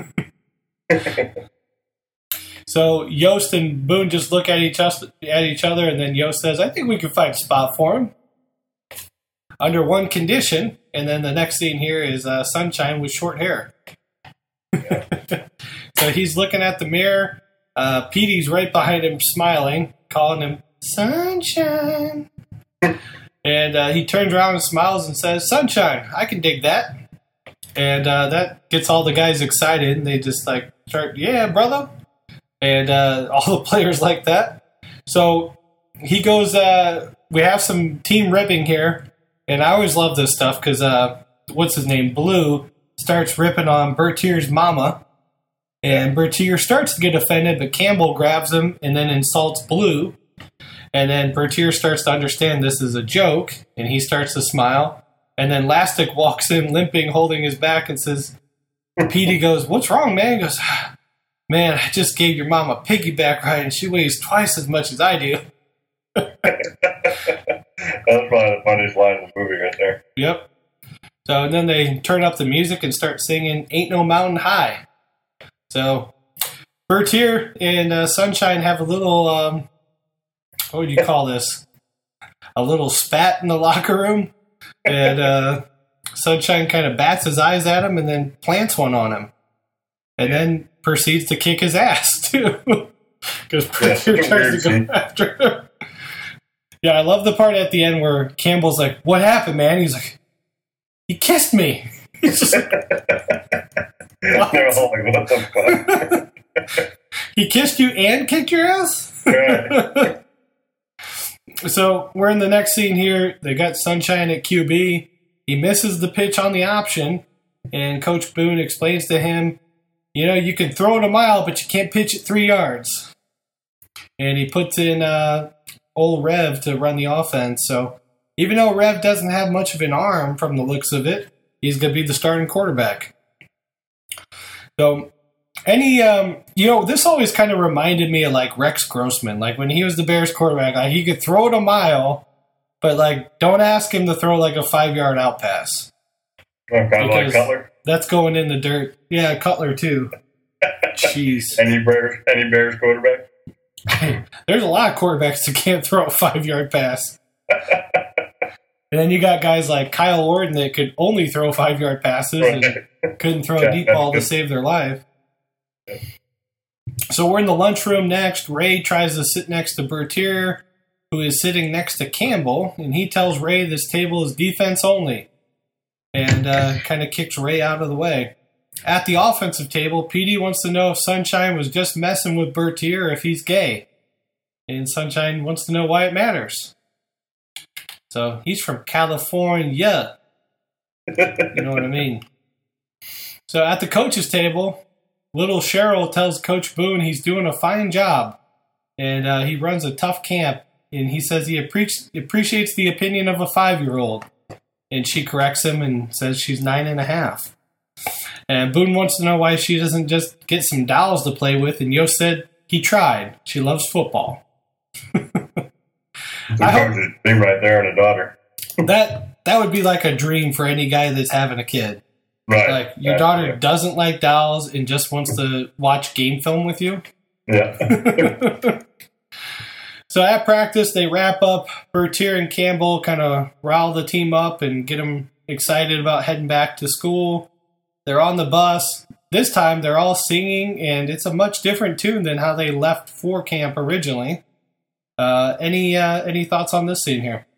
So Yost and Boone just look at each, us, at each other, and then Yost says, I think we can find a spot for him. Under one condition, and then the next scene here is uh, Sunshine with short hair. So he's looking at the mirror. Uh, Petey's right behind him smiling, calling him Sunshine. And uh, he turns around and smiles and says, Sunshine, I can dig that. And uh, that gets all the guys excited, and they just like start, yeah, brother. And uh, all the players like that. So he goes, uh, we have some team ribbing here. And I always love this stuff because, uh, what's his name, Blue, starts ripping on Bertier's mama. And Bertier starts to get offended, but Campbell grabs him and then insults Blue. And then Bertier starts to understand this is a joke, and he starts to smile. And then Lastic walks in limping, holding his back, and says, Petey goes, what's wrong, man? He goes, man, I just gave your mom a piggyback ride, and she weighs twice as much as I do. That's probably the funniest line in the movie right there. Yep. So and then they turn up the music and start singing Ain't No Mountain High. So Bertier and uh, Sunshine have a little, um, what would you call this? A little spat in the locker room. And uh, Sunshine kind of bats his eyes at him and then plants one on him. And then proceeds to kick his ass, too. Because Bertier Yeah, tries to go weird after him. Yeah, I love the part at the end where Campbell's like, what happened, man? He's like, he kissed me. He's just like, what? They're all like, what the fuck? He kissed you and kicked your ass? Right. So we're in the next scene here. They got Sunshine at Q B. He misses the pitch on the option, and Coach Boone explains to him, you know, you can throw it a mile, but you can't pitch it three yards. And he puts in uh, old Rev to run the offense. So even though Rev doesn't have much of an arm from the looks of it, he's going to be the starting quarterback. So any, um, you know, this always kind of reminded me of like Rex Grossman. Like when he was the Bears quarterback, like he could throw it a mile, but like don't ask him to throw like a five yard out pass. Oh, kind of like Cutler? That's going in the dirt. Yeah, Cutler too. Jeez. Any Bears, any Bears quarterback? There's a lot of quarterbacks that can't throw a five-yard pass. And then you got guys like Kyle Orton that could only throw five-yard passes and couldn't throw a deep ball to save their life. So we're in the lunchroom next. Ray tries to sit next to Bertier, who is sitting next to Campbell, and he tells Ray this table is defense only, and uh, kind of kicks Ray out of the way. At the offensive table, Petey wants to know if Sunshine was just messing with Bertier or if he's gay. And Sunshine wants to know why it matters. So he's from California. You know what I mean? So at the coach's table, little Cheryl tells Coach Boone he's doing a fine job. And uh, he runs a tough camp. And he says he appre- appreciates the opinion of a five-year-old. And she corrects him and says she's nine and a half. And Boone wants to know why she doesn't just get some dolls to play with. And Yost said he tried. She loves football. I hope dream right there and a daughter. that that would be like a dream for any guy that's having a kid. Right. Like your yeah, daughter yeah. doesn't like dolls and just wants to watch game film with you. Yeah. So at practice, they wrap up. Bertier and Campbell kind of rile the team up and get them excited about heading back to school. They're on the bus. This time, they're all singing, and it's a much different tune than how they left for camp originally. Uh, any uh, any thoughts on this scene here?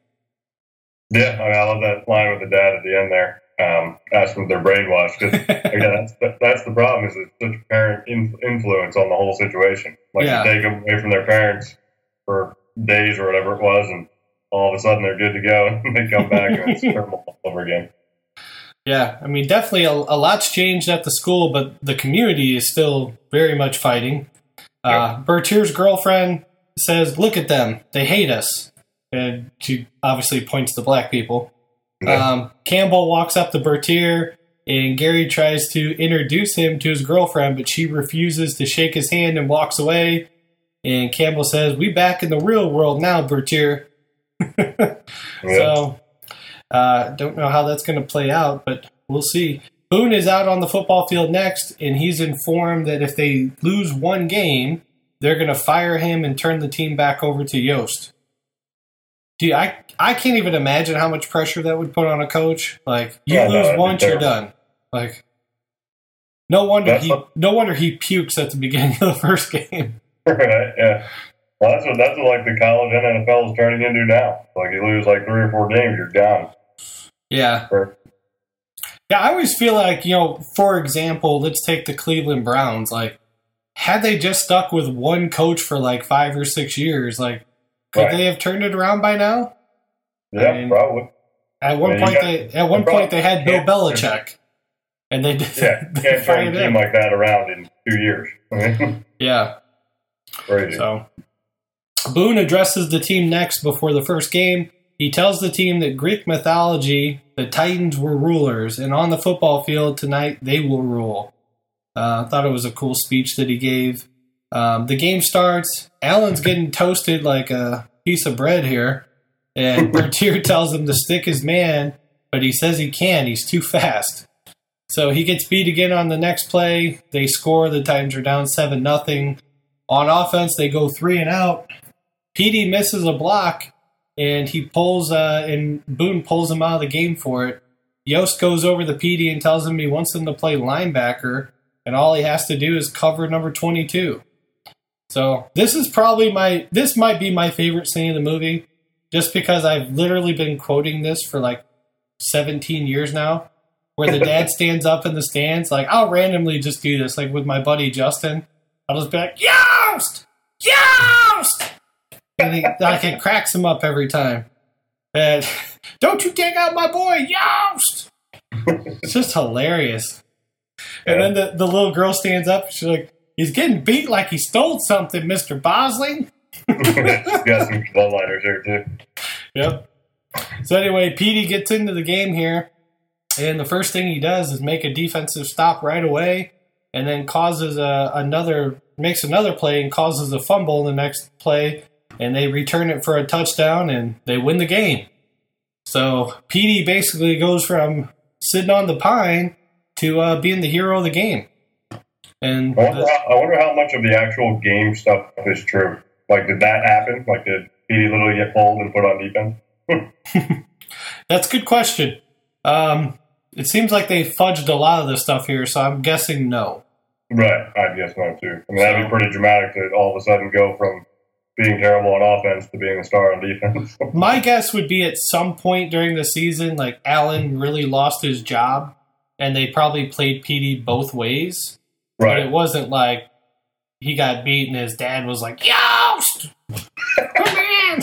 Yeah, I, mean, I love that line with the dad at the end there. Um, asking if they're brainwashed. Cause, again, that's, that's the problem is it's such parent in, influence on the whole situation. Like Yeah. you take them away from their parents for days or whatever it was, and all of a sudden they're good to go, and they come back and it's terrible all over again. Yeah, I mean, definitely a, a lot's changed at the school, but the community is still very much fighting. Uh, Yep. Bertier's girlfriend says, "Look at them. They hate us." And she obviously points to black people. Yeah. Um, Campbell walks up to Bertier, and Gary tries to introduce him to his girlfriend, but she refuses to shake his hand and walks away. And Campbell says, "We back in the real world now, Bertier." Yeah. So, uh, don't know how that's going to play out, but we'll see. Boone is out on the football field next, and he's informed that if they lose one game, they're going to fire him and turn the team back over to Yost. Dude, I, I can't even imagine how much pressure that would put on a coach. Like, you Yeah, no, lose that'd be once, you're terrible. done. Like, no wonder That's he what- no wonder he pukes at the beginning of the first game. Right, yeah. Well, that's what that's what like the college and N F L is turning into now. Like you lose like three or four games, you're done. Yeah. Right. Yeah, I always feel like, you know, for example, let's take the Cleveland Browns. Like, had they just stuck with one coach for like five or six years, like, could Right. they have turned it around by now? Yeah, I mean, probably. At one Yeah, you point, got- they at one the point they had Bill problem- Belichick, and they did. Yeah, you they can't turn fired a team him. like that around in two years. Yeah. Crazy. So Boone addresses the team next before the first game. He tells the team that Greek mythology, the Titans were rulers, and on the football field tonight, they will rule. Uh, I thought it was a cool speech that he gave. Um, the game starts. Allen's getting toasted like a piece of bread here, and Bertier tells him to stick his man, but he says he can't. He's too fast. So he gets beat again on the next play. They score. The Titans are down seven nothing. On offense, they go three and out. Petey misses a block, and he pulls, uh, and Boone pulls him out of the game for it. Yost goes over to Petey and tells him he wants him to play linebacker, and all he has to do is cover number twenty-two. So this is probably my, this might be my favorite scene in the movie, just because I've literally been quoting this for like seventeen years now, where the dad stands up in the stands. Like, I'll randomly just do this, like with my buddy Justin. I'll just be like, Yost! Yost! And he, like, it cracks him up every time. And, don't you take out my boy, Yost! It's just hilarious. And then the, the little girl stands up. She's like, he's getting beat like he stole something, Mister Bosling. Got some bloodliners here too. Yep. So anyway, Petey gets into the game here, and the first thing he does is make a defensive stop right away, and then causes a, another, makes another play and causes a fumble in the next play, and they return it for a touchdown, and they win the game. So Petey basically goes from sitting on the pine to uh, being the hero of the game. And I wonder, how, I wonder how much of the actual game stuff is true. Like, did that happen? Like, did Petey literally get pulled and put on defense? That's a good question. Um, it seems like they fudged a lot of the stuff here, so I'm guessing no. Right, I guess not too. I mean, that'd be pretty dramatic to all of a sudden go from being terrible on offense to being a star on defense. My guess would be at some point during the season, like Allen really lost his job, and they probably played Petey both ways. Right. But it wasn't like he got beat and his dad was like, Yost! Come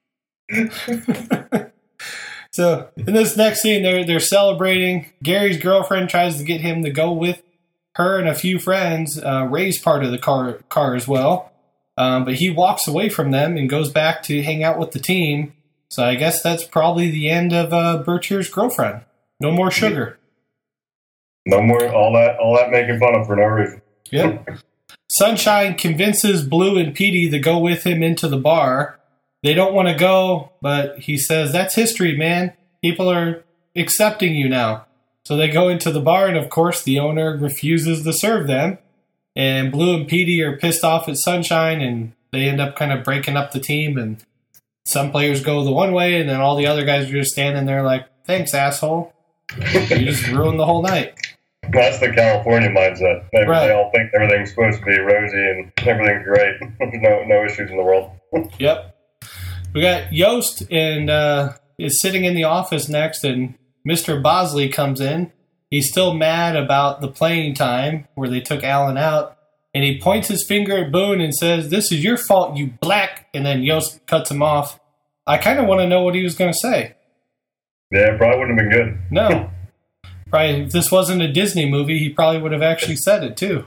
in! So in this next scene, they're they're celebrating. Gary's girlfriend tries to get him to go with her and a few friends. Uh, Ray's part of the car car as well, um, but he walks away from them and goes back to hang out with the team. So I guess that's probably the end of uh, Bertier's girlfriend. No more sugar. No more all that all that making fun of for no reason. Yep. Sunshine convinces Blue and Petey to go with him into the bar. They don't want to go, but he says, that's history, man. People are accepting you now. So they go into the bar, and of course the owner refuses to serve them. And Blue and Petey are pissed off at Sunshine, and they end up kind of breaking up the team. And some players go the one way, and then all the other guys are just standing there like, thanks, asshole. You just ruined the whole night. That's the California mindset. They, Right. they all think everything's supposed to be rosy and everything's great. no no issues in the world. Yep. We got Yost and uh, is sitting in the office next, and Mister Bosley comes in. He's still mad about the playing time where they took Allen out, and he points his finger at Boone and says, this is your fault, you black, and then Yost cuts him off. I kind of want to know what he was going to say. Yeah, it probably wouldn't have been good. No. Probably, if this wasn't a Disney movie, he probably would have actually said it, too.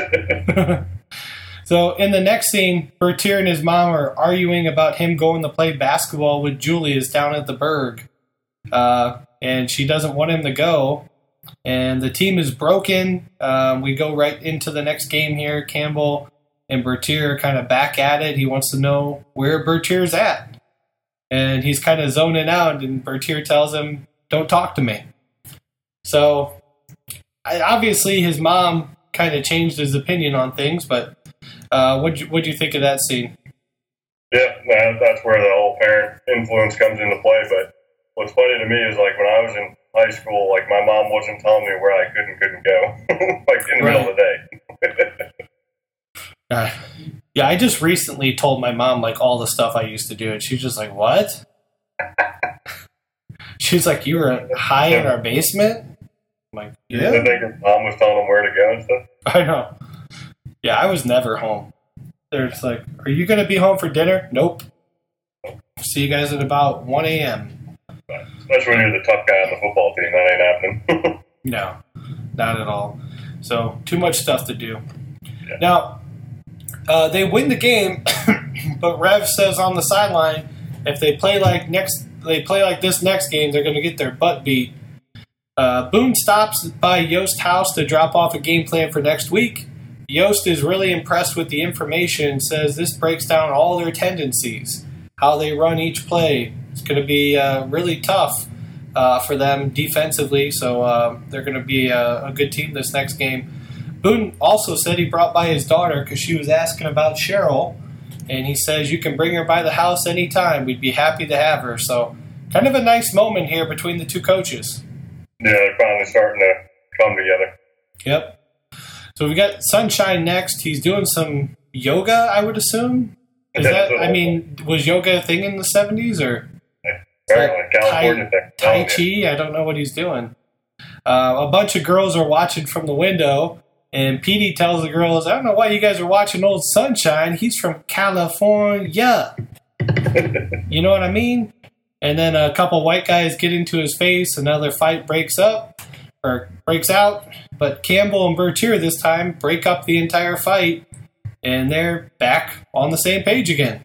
So in the next scene, Bertier and his mom are arguing about him going to play basketball with Julius down at the Berg. Uh, and she doesn't want him to go. And the team is broken. Um, we go right into the next game here. Campbell and Bertier are kind of back at it. He wants to know where Bertier's at. And he's kind of zoning out, and Bertier tells him, don't talk to me. So I, obviously his mom kind of changed his opinion on things, but uh, what'd you, what'd you think of that scene? Yeah, that, that's where the whole parent influence comes into play. But what's funny to me is, like, when I was in high school, like, my mom wasn't telling me where I could and couldn't go, like, in the Right. middle of the day. Uh, yeah, I just recently told my mom, like, all the stuff I used to do, and she's just like, what? She's like, you were high in our basement? I'm like, I yeah. think your mom was telling them where to go and stuff. I know. Yeah, I was never home. They're just like, are you going to be home for dinner? Nope. See you guys at about one a.m. Especially when you're the tough guy on the football team. That ain't happening. No, not at all. So, too much stuff to do. Yeah. Now, uh, they win the game, but Rev says on the sideline, if they play like next, they play like this next game, they're going to get their butt beat. Uh, Boone stops by Yost's house to drop off a game plan for next week. Yost is really impressed with the information and says this breaks down all their tendencies, how they run each play. It's going to be uh, really tough uh, for them defensively, so uh, they're going to be a, a good team this next game. Boone also said he brought by his daughter because she was asking about Cheryl, and he says you can bring her by the house anytime. We'd be happy to have her. So kind of a nice moment here between the two coaches. Yeah, they're finally starting to come together. Yep. So we got Sunshine next. He's doing some yoga, I would assume. Is that? I mean, was yoga a thing in the seventies or Apparently, California thing. Tai Chi? I don't know what he's doing. Uh, a bunch of girls are watching from the window, and Petey tells the girls, "I don't know why you guys are watching old Sunshine. He's from California." You know what I mean? And then a couple white guys get into his face. Another fight breaks up or breaks out. But Campbell and Bertier this time break up the entire fight, and they're back on the same page again.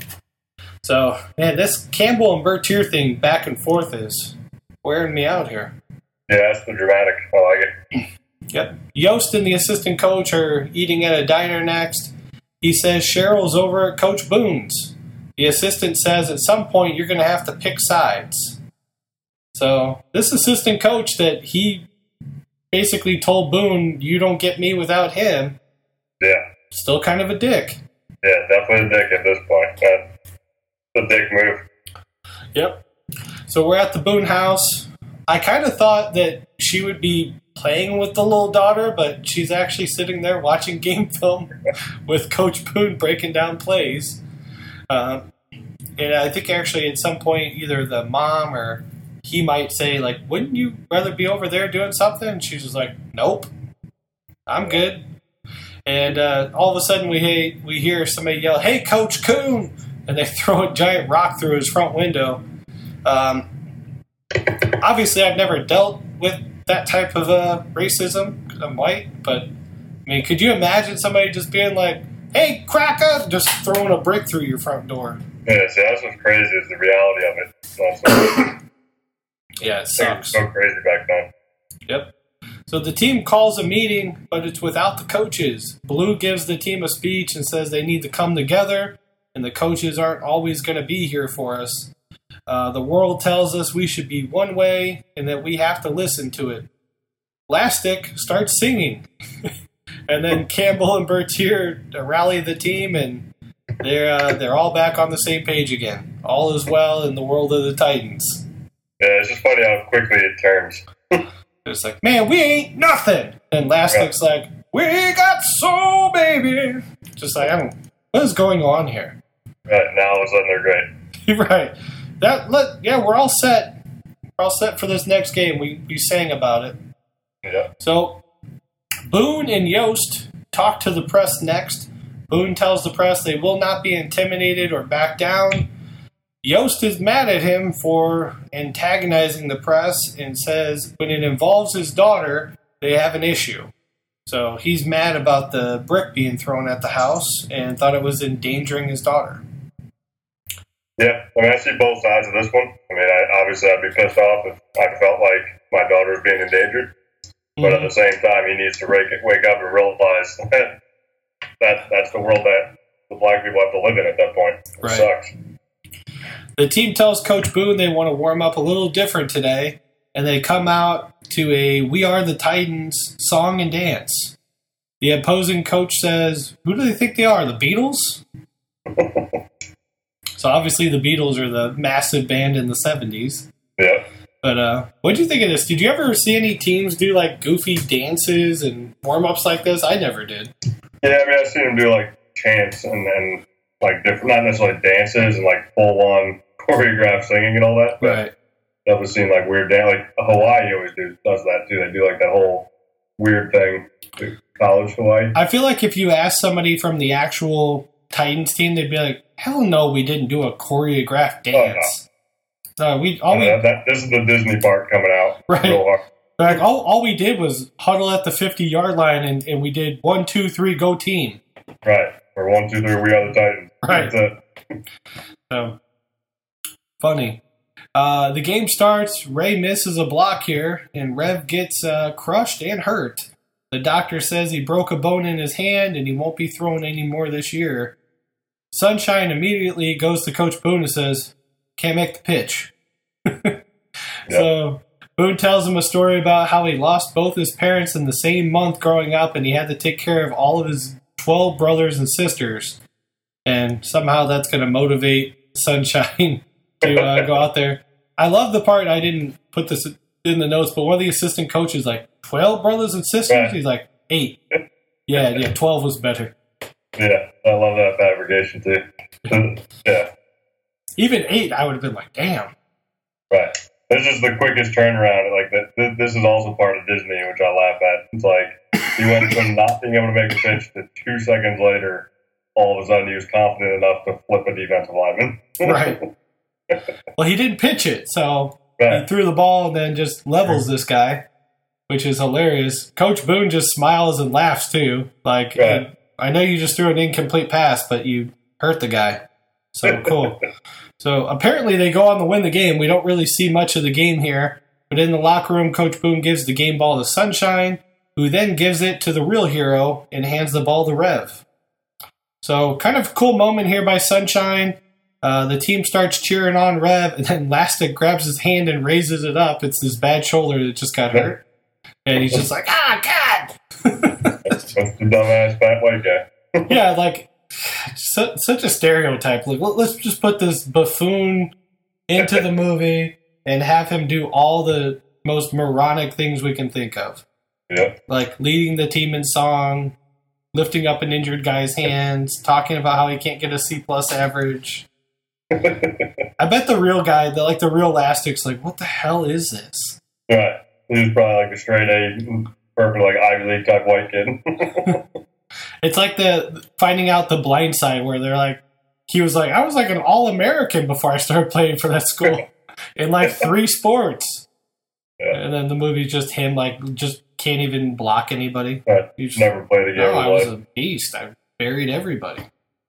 So, man, this Campbell and Bertier thing back and forth is wearing me out here. Yeah, that's the dramatic. I like it. Yep. Yost and the assistant coach are eating at a diner next. He says Cheryl's over at Coach Boone's. The assistant says at some point you're going to have to pick sides. So this assistant coach that he basically told Boone, you don't get me without him. Yeah. Still kind of a dick. Yeah, definitely a dick at this point. That's the dick move. Yep. So we're at the Boone house. I kind of thought that she would be playing with the little daughter, but she's actually sitting there watching game film with Coach Boone breaking down plays. Um, and I think actually at some point either the mom or he might say, like, wouldn't you rather be over there doing something? And she's just like, nope, I'm good. And uh, all of a sudden we hey, we hear somebody yell, hey, Coach Coon! And they throw a giant rock through his front window. Um, obviously, I've never dealt with that type of uh, racism because I'm white. But, I mean, could you imagine somebody just being like, hey, cracker, just throwing a brick through your front door? Yeah, see, that's what's crazy is the reality of it. That's Yeah, it sucks. so crazy back then. Yep. So the team calls a meeting, but it's without the coaches. Blue gives the team a speech and says they need to come together, and the coaches aren't always going to be here for us. Uh, the world tells us we should be one way and that we have to listen to it. Lastic starts singing. And then Campbell and Bertier rally the team, and they're, uh, they're all back on the same page again. All is well in the world of the Titans. Yeah, it's just funny how quickly it turns. It's like, man, we ain't nothing. And Lastic's yeah. like, we got soul, baby. Just like, I don't, what is going on here? Right, now all of a sudden they're great. Right. That let yeah, we're all set. We're all set for this next game. We we sang about it. Yeah. So Boone and Yost talk to the press next. Boone tells the press they will not be intimidated or back down. Yost is mad at him for antagonizing the press and says when it involves his daughter, they have an issue. So he's mad about the brick being thrown at the house and thought it was endangering his daughter. Yeah, I mean, I see both sides of this one. I mean, I, obviously I'd be pissed off if I felt like my daughter was being endangered. Mm-hmm. But at the same time, he needs to wake, wake up and realize that that's the world that the black people have to live in at that point. It right. sucks. The team tells Coach Boone they want to warm up a little different today, and they come out to a We Are the Titans song and dance. The opposing coach says, who do they think they are, the Beatles? So obviously the Beatles are the massive band in the seventies. Yeah. But uh, what did you think of this? Did you ever see any teams do like goofy dances and warm-ups like this? I never did. Yeah, I mean, I've seen them do like chants and, and like different, not necessarily dances and like full-on choreographed singing and all that. But right. That would seem like weird dance. Like Hawaii always do, does that too. They do like that whole weird thing. College Hawaii. I feel like if you ask somebody from the actual Titans team, they'd be like, hell no, we didn't do a choreographed dance. Oh, no. no, we all we that, that, this is the Disney part coming out. Right. Real hard. Like all, all we did was huddle at the fifty-yard line, and, and we did one, two, three, go team. Right. Or one, two, three, we are the Titans. Right. That's it. So, funny. Uh, the game starts. Ray misses a block here, and Rev gets uh, crushed and hurt. The doctor says he broke a bone in his hand, and he won't be throwing any more this year. Sunshine immediately goes to Coach Boone and says, can't make the pitch. Yep. So Boone tells him a story about how he lost both his parents in the same month growing up, and he had to take care of all of his twelve brothers and sisters. And somehow that's going to motivate Sunshine to uh, go out there. I love the part, I didn't put this in the notes, but one of the assistant coaches like, twelve brothers and sisters? Right. He's like, eight. Yeah, yeah, twelve was better. Yeah, I love that fabrication too. Yeah. Even eight, I would have been like, damn. Right. This is the quickest turnaround. Like that. This is also part of Disney, which I laugh at. It's like he went from not being able to make a pitch to two seconds later, all of a sudden he was confident enough to flip a defensive lineman. Right. Well, he didn't pitch it, so right. He threw the ball and then just levels this guy, which is hilarious. Coach Boone just smiles and laughs too. Like, right. I know you just threw an incomplete pass, but you hurt the guy. So cool. So apparently they go on to win the game. We don't really see much of the game here, but in the locker room, Coach Boone gives the game ball to Sunshine, who then gives it to the real hero and hands the ball to Rev. So kind of a cool moment here by Sunshine. Uh, the team starts cheering on Rev, and then Lastic grabs his hand and raises it up. It's his bad shoulder that just got hurt. And he's just like, ah, God! That's, that's the dumbass fat white guy. Yeah, like, su- such a stereotype. Like, let's just put this buffoon into the movie and have him do all the most moronic things we can think of. Yeah. Like leading the team in song, lifting up an injured guy's hands, talking about how he can't get a C plus average. I bet the real guy, the like the real Lastic's like, what the hell is this? Right. He's probably like a straight A, perfect like Ivy League type white kid. It's like the finding out The Blind Side, where they're like, he was like, I was like an All American before I started playing for that school in like three sports. Yeah. And then the movie's just him like just can't even block anybody. Right. You just, never played a game. No, I was life. a beast. I buried everybody.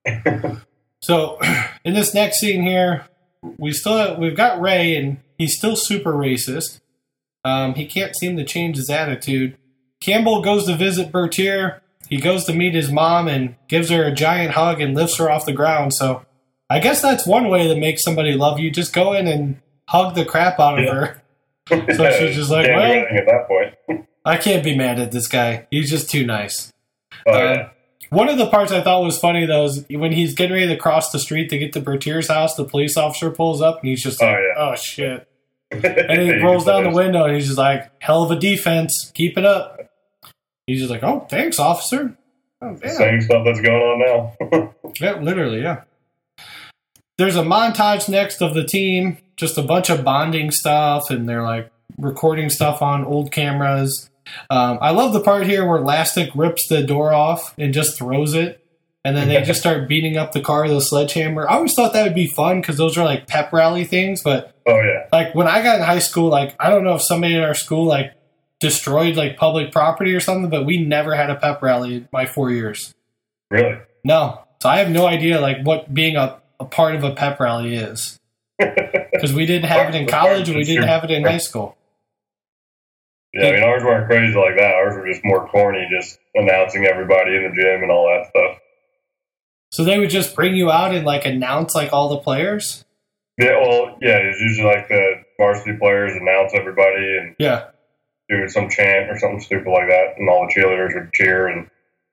So in this next scene here, we still we've got Ray, and he's still super racist. Um, he can't seem to change his attitude. Campbell goes to visit Bertier. He goes to meet his mom and gives her a giant hug and lifts her off the ground. So I guess that's one way to make somebody love you. Just go in and hug the crap out of yeah. her. So yeah, she's just like, can't well, do anything at that point. I can't be mad at this guy. He's just too nice. Oh, uh, yeah. One of the parts I thought was funny, though, is when he's getting ready to cross the street to get to Bertier's house, the police officer pulls up, and he's just like, oh, oh, yeah. oh shit. And he rolls down the window, and he's just like, hell of a defense. Keep it up. He's just like, oh, thanks, officer. Oh, yeah. Same stuff that's going on now. Yeah, literally, yeah. There's a montage next of the team, just a bunch of bonding stuff, and they're like recording stuff on old cameras. Um, I love the part here where Lastic rips the door off and just throws it, and then they just start beating up the car with a sledgehammer. I always thought that would be fun because those are like pep rally things, but oh yeah, like when I got in high school, like I don't know if somebody in our school like destroyed like public property or something, but we never had a pep rally in my four years. Really? No. So I have no idea like what being a, a part of a pep rally is. Because we didn't have it in college and we didn't have it in high school. Yeah, I mean, ours weren't crazy like that. Ours were just more corny, just announcing everybody in the gym and all that stuff. So they would just bring you out and like announce like all the players? Yeah, well, yeah, it's usually like the varsity players announce everybody and yeah. do some chant or something stupid like that, and all the cheerleaders would cheer, and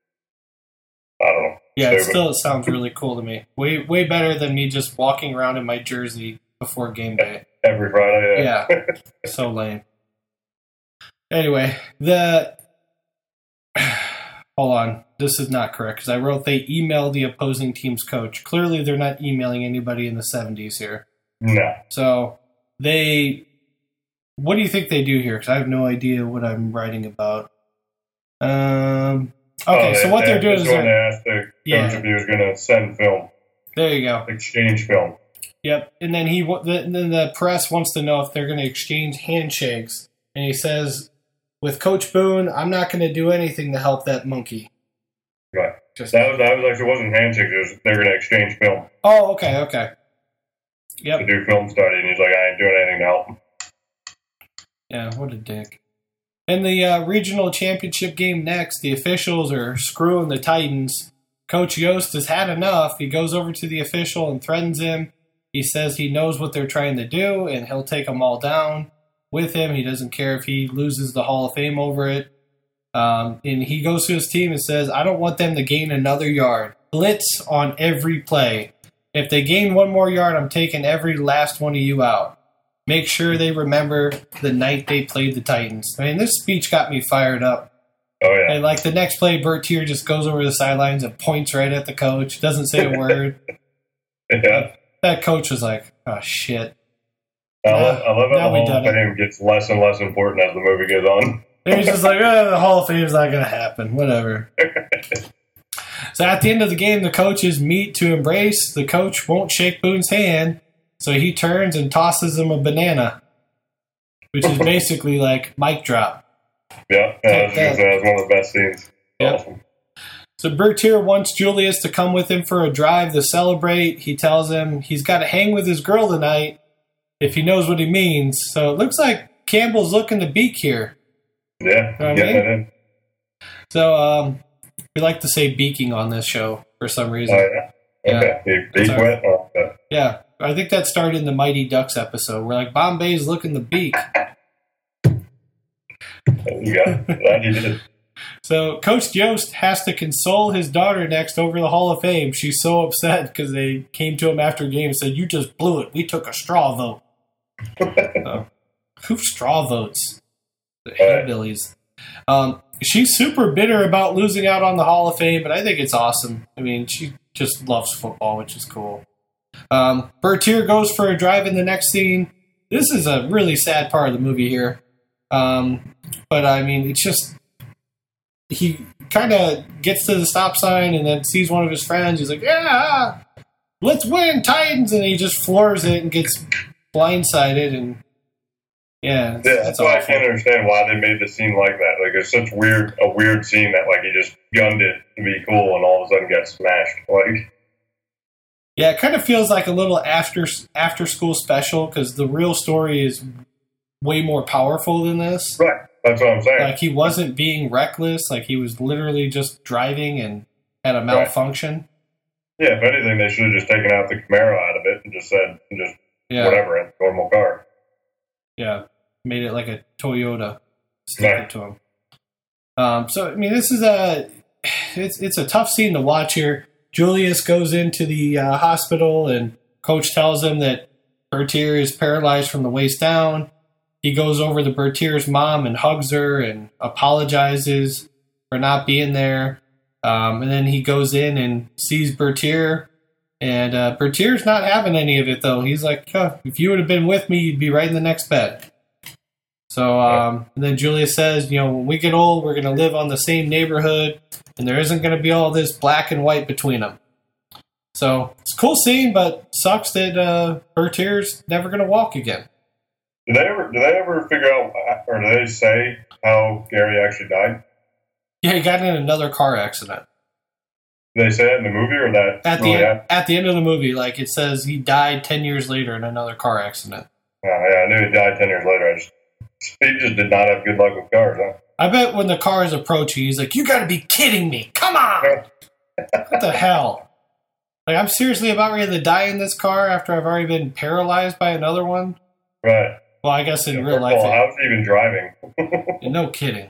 I don't know. Yeah, it stupid. still it sounds really cool to me. Way way better than me just walking around in my jersey before game day. Every Friday, yeah. Yeah, so lame. Anyway, the hold on, this is not correct because I wrote they emailed the opposing team's coach. Clearly, they're not emailing anybody in the seventies here. No. So they, what do you think they do here? Because I have no idea what I'm writing about. Um. Okay, oh, they, so what they, they're doing is is when they they're, asked the coach yeah. if he was going to send film, there you go, exchange film. Yep, and then he the, then the press wants to know if they're going to exchange handshakes, and he says, "With Coach Boone, I'm not going to do anything to help that monkey." Right. Just that was that was actually wasn't handshakes. It was, they were going to exchange film. Oh, okay, okay. Yep. To do film study, and he's like, "I ain't doing anything to help him." Yeah, what a dick. In the uh, regional championship game next, the officials are screwing the Titans. Coach Yost has had enough. He goes over to the official and threatens him. He says he knows what they're trying to do, and he'll take them all down with him. He doesn't care if he loses the Hall of Fame over it. Um, and he goes to his team and says, I don't want them to gain another yard. Blitz on every play. If they gain one more yard, I'm taking every last one of you out. Make sure they remember the night they played the Titans. I mean, this speech got me fired up. Oh, yeah. And like the next play, Bertier just goes over the sidelines and points right at the coach. Doesn't say a word. Yeah. That coach was like, oh, shit. I love, I love how Now the we Hall done of it. Fame gets less and less important as the movie goes on. And he's just like, oh, the Hall of Fame's not going to happen. Whatever. So at the end of the game, the coaches meet to embrace. The coach won't shake Boone's hand, so he turns and tosses him a banana, which is basically like mic drop. Yeah, yeah that, was, that. that was one of the best scenes. Yep. Awesome. So Bertier wants Julius to come with him for a drive to celebrate. He tells him he's got to hang with his girl tonight if he knows what he means. So it looks like Campbell's looking to beak here. Yeah, You know what I get mean? that in. So um, we like to say beaking on this show for some reason. Oh, yeah. Okay. Yeah. You beat That's wet? Oh. that. Yeah, I think that started in the Mighty Ducks episode where like Bombay's looking the beak. You got it. Glad you did. So Coach Yost has to console his daughter next over the Hall of Fame. She's so upset because they came to him after a game and said, "You just blew it. We took a straw vote." So, who straw votes? The hillbillies. Um, she's super bitter about losing out on the Hall of Fame, but I think it's awesome. I mean, she just loves football, which is cool. Um, Bertier goes for a drive in the next scene. This is a really sad part of the movie here. Um, but, I mean, it's just... He kind of gets to the stop sign and then sees one of his friends. He's like, "Yeah, let's win, Titans!" And he just floors it and gets blindsided. And yeah, yeah, that's why awful. I can't understand why they made the scene like that. Like, it's such weird, a weird scene that like he just gunned it to be cool, and all of a sudden got smashed. Like, yeah, it kind of feels like a little after after school special because the real story is way more powerful than this. Right. That's what I'm saying. Like, he wasn't being reckless. Like, he was literally just driving and had a malfunction. Right. Yeah, if anything, they should have just taken out the Camaro out of it and just said, just yeah. whatever, a normal car. Yeah, made it like a Toyota. Stick right. it to him. Um, so, I mean, this is a, it's, it's a tough scene to watch here. Julius goes into the uh, hospital, and Coach tells him that Bertier is paralyzed from the waist down. He goes over to Bertier's mom and hugs her and apologizes for not being there. Um, and then he goes in and sees Bertier. And uh, Bertier's not having any of it, though. He's like, oh, if you would have been with me, you'd be right in the next bed. So um, and then Julius says, you know, when we get old, we're going to live on the same neighborhood. And there isn't going to be all this black and white between them. So it's a cool scene, but sucks that uh, Bertier's never going to walk again. Did they ever? Did they ever figure out, or did they say how Gary actually died? Yeah, he got in another car accident. Did they say that in the movie, or that at the end, at the end of the movie? Like, it says he died ten years later in another car accident. Oh yeah, I knew he died ten years later. I just, he just did not have good luck with cars, huh? I bet when the car is approaching, he's like, "You got to be kidding me! Come on! What the hell? Like, I'm seriously about ready to die in this car after I've already been paralyzed by another one." Right. Well, I guess in yeah, real life. All, how's he even driving? No kidding.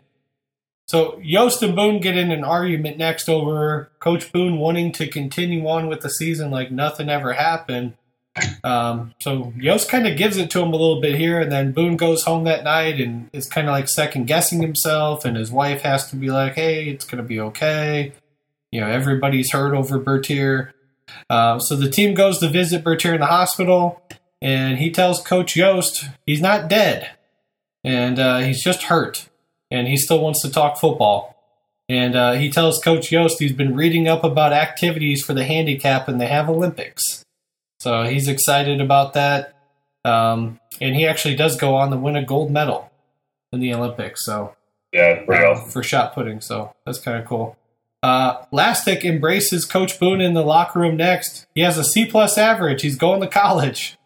So Yost and Boone get in an argument next over Coach Boone wanting to continue on with the season like nothing ever happened. Um, so Yost kind of gives it to him a little bit here, and then Boone goes home that night and is kind of like second guessing himself, and his wife has to be like, "Hey, it's going to be okay." You know, everybody's hurt over Bertier. Uh, so the team goes to visit Bertier in the hospital. And he tells Coach Yost he's not dead, and uh, he's just hurt, and he still wants to talk football. And uh, he tells Coach Yost he's been reading up about activities for the handicap, and they have Olympics. So he's excited about that. Um, and he actually does go on to win a gold medal in the Olympics. So yeah, pretty uh, awesome. For shot putting, so that's kind of cool. Uh, Lastic embraces Coach Boone in the locker room next. He has a C plus average. He's going to college.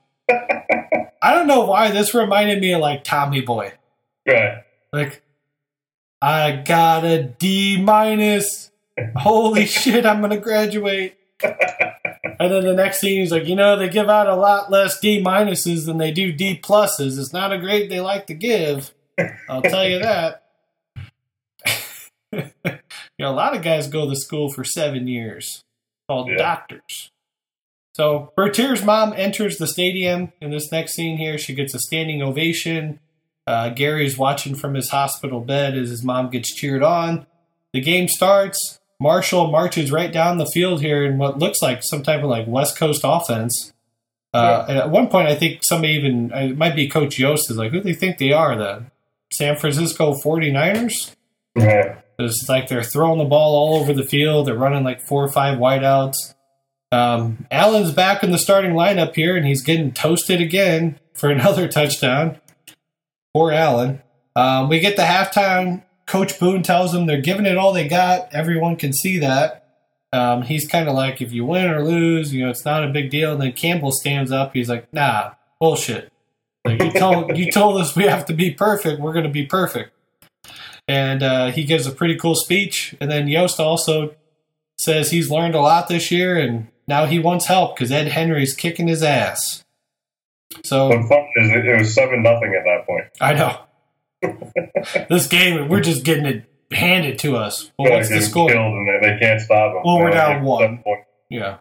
I don't know why this reminded me of like Tommy Boy. Right. Like, I got a D minus. Holy shit, I'm gonna graduate. And then the next scene, he's like, you know, they give out a lot less D minuses than they do D pluses. It's not a grade they like to give. I'll tell you that. You know, a lot of guys go to school for seven years, called yeah. doctors. So Bertier's mom enters the stadium in this next scene here. She gets a standing ovation. Uh, Gary's watching from his hospital bed as his mom gets cheered on. The game starts. Marshall marches right down the field here in what looks like some type of like West Coast offense. Uh, yeah. And at one point, I think somebody even, it might be Coach Yost, is like, who do they think they are? The San Francisco forty-niners? Yeah. It's like they're throwing the ball all over the field. They're running like four or five wideouts. Um, Allen's back in the starting lineup here, and he's getting toasted again for another touchdown. Poor Allen. Um, we get the halftime. Coach Boone tells them they're giving it all they got. Everyone can see that. Um, he's kind of like, if you win or lose, you know, it's not a big deal. And then Campbell stands up. He's like, nah, bullshit. Like, you told you told us we have to be perfect. We're going to be perfect. And uh, he gives a pretty cool speech. And then Yost also says he's learned a lot this year, and now he wants help because Ed Henry's kicking his ass. So What's funny is it, it was seven nothing at that point. I know. This game, we're just getting it handed to us. Well, what's the score? Killed and they, they can't stop them. Well, we're They're down like one. Yeah.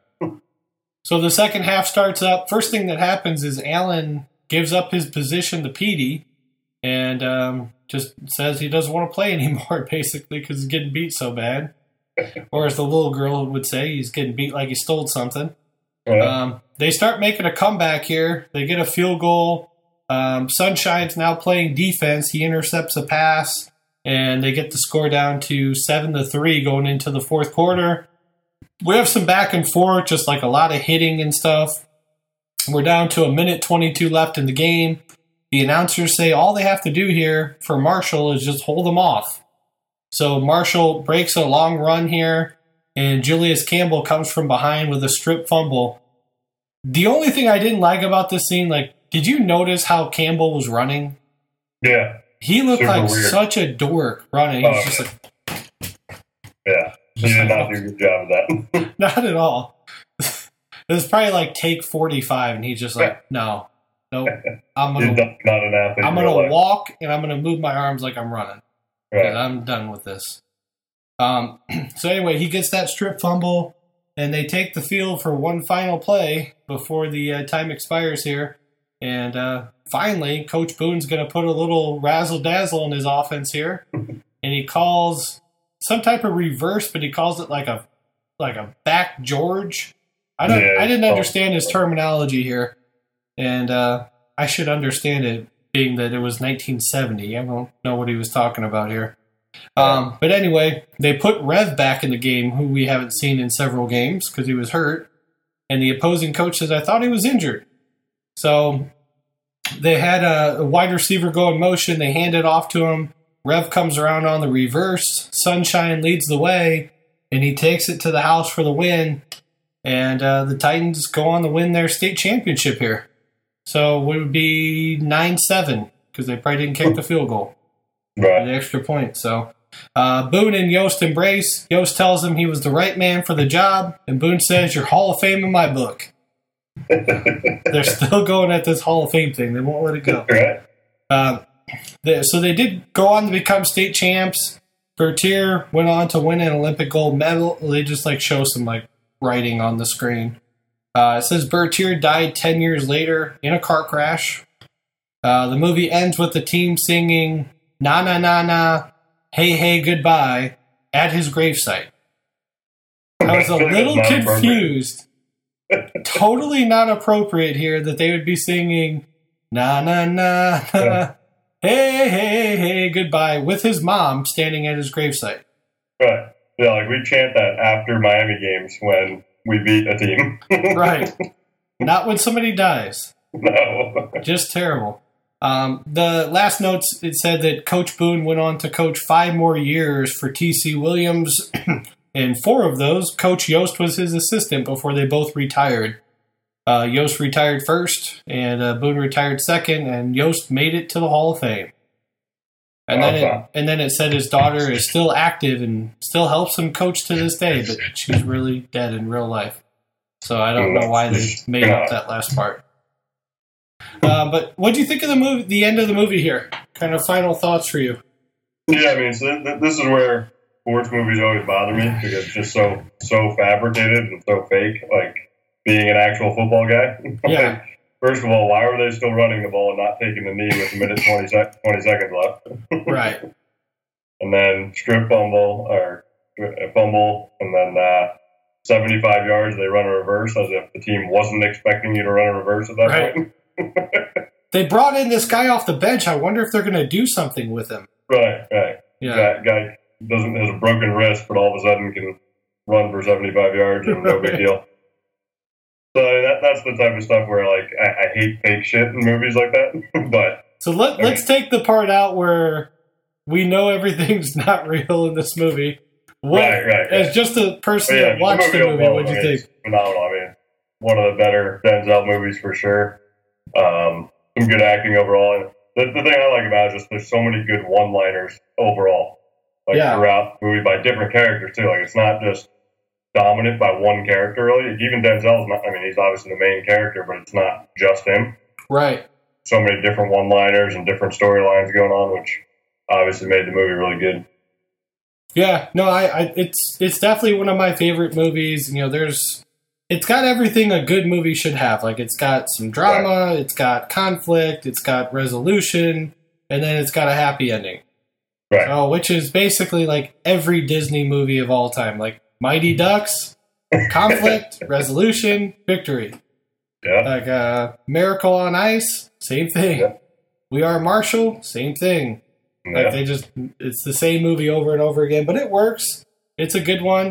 So the second half starts up. First thing that happens is Allen gives up his position to Petey and um, just says he doesn't want to play anymore, basically, because he's getting beat so bad. Or as the little girl would say, he's getting beat like he stole something. Yeah. Um, they start making a comeback here. They get a field goal. Um, Sunshine's now playing defense. He intercepts a pass, and they get the score down to seven to three going into the fourth quarter. We have some back and forth, just like a lot of hitting and stuff. We're down to a minute twenty-two left in the game. The announcers say all they have to do here for Marshall is just hold them off. So Marshall breaks a long run here, and Julius Campbell comes from behind with a strip fumble. The only thing I didn't like about this scene, like, did you notice how Campbell was running? Yeah. He looked Super like weird. such a dork running. He was Oh, just like, Yeah. He did not do a good job of that. not at all. It was probably like take forty-five, and he's just like, no, nope. I'm He's gonna, not not an athlete. I'm in real gonna life. walk, and I'm gonna move my arms like I'm running. Because Right. I'm done with this. Um, so anyway, he gets that strip fumble, and they take the field for one final play before the uh, time expires here. And uh, finally, Coach Boone's going to put a little razzle-dazzle in his offense here, and he calls some type of reverse, but he calls it like a like a back George. I don't. Yeah, I didn't oh. understand his terminology here, and uh, I should understand it, being that it was nineteen seventy. I don't know what he was talking about here. Um, but anyway, they put Rev back in the game, who we haven't seen in several games because he was hurt. And the opposing coach says, I thought he was injured. So they had a, a wide receiver go in motion. They hand it off to him. Rev comes around on the reverse. Sunshine leads the way, and he takes it to the house for the win. And uh, the Titans go on to win their state championship here. So it would be nine seven because they probably didn't kick the field goal. Right. The extra point. So uh, Boone and Yost embrace. Yost tells him he was the right man for the job, and Boone says, "You're Hall of Fame in my book." They're still going at this Hall of Fame thing. They won't let it go. Right. Uh, they, so they did go on to become state champs. Bertier went on to win an Olympic gold medal. They just like show some like writing on the screen. Uh, it says Bertier died ten years later in a car crash. Uh, the movie ends with the team singing "Na na na na, hey hey goodbye" at his gravesite. I was a little Not appropriate. confused. Totally not appropriate here that they would be singing "Na na na na, hey hey hey goodbye" with his mom standing at his gravesite. Right. Yeah, like we chant that after Miami games when we beat a team. Right. Not when somebody dies. No. Just terrible. Um, the last notes, it said that Coach Boone went on to coach five more years for T C Williams, and four of those, Coach Yost was his assistant before they both retired. Uh, Yost retired first, and uh, Boone retired second, and Yost made it to the Hall of Fame. And then, it, and then it said his daughter is still active and still helps him coach to this day, but she's really dead in real life. So I don't know why they made up that last part. Uh, but what do you think of the movie? The end of the movie here. Kind of final thoughts for you. Yeah, I mean, so th- th- this is where sports movies always bother me because it's just so so fabricated and so fake. Like being an actual football guy. Yeah. First of all, why were they still running the ball and not taking the knee with a minute twenty, sec- twenty seconds left? Right. And then strip fumble or uh, fumble, and then uh, seventy-five yards. They run a reverse as if the team wasn't expecting you to run a reverse at that Right. point. They brought in this guy off the bench. I wonder if they're going to do something with him. Right, right. Yeah. That guy doesn't has a broken wrist, but all of a sudden can run for seventy-five yards and no big deal. So that that's the type of stuff where like I, I hate fake shit in movies like that. But So let, let's take the part out where we know everything's not real in this movie. What, Right, right, As right. just a person But yeah, that watched the movie, overall, what'd you I mean, think? it's phenomenal. I mean, one of the better Denzel movies for sure. Um, some good acting overall. And the, the thing I like about it is just there's so many good one-liners overall, like Yeah. throughout the movie by different characters too. Like it's not just dominant by one character, really. Even Denzel's not, I mean, he's obviously the main character, but it's not just him. Right. So many different one-liners and different storylines going on, which obviously made the movie really good. Yeah, no, I, I it's it's definitely one of my favorite movies. You know, there's it's got everything a good movie should have. Like, it's got some drama, right. It's got conflict, it's got resolution, and then it's got a happy ending. Right. So, which is basically like every Disney movie of all time. Like Mighty Ducks, conflict, resolution, victory. Yeah. Like uh, Miracle on Ice, same thing. Yeah. We Are Marshall, same thing. Yeah. Like, they just, it's the same movie over and over again, but it works. It's a good one.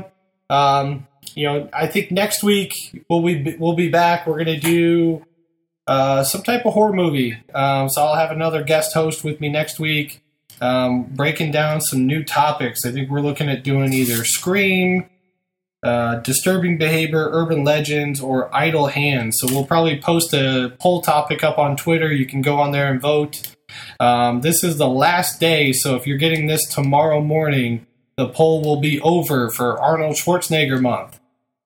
Um, you know, I think next week we'll be, we'll be back. We're going to do uh, some type of horror movie. Um, so I'll have another guest host with me next week, um, breaking down some new topics. I think we're looking at doing either Scream, uh, Disturbing Behavior, Urban Legends, or Idle Hands. So we'll probably post a poll topic up on Twitter. You can go on there and vote. Um, this is the last day, so if you're getting this tomorrow morning, the poll will be over for Arnold Schwarzenegger month.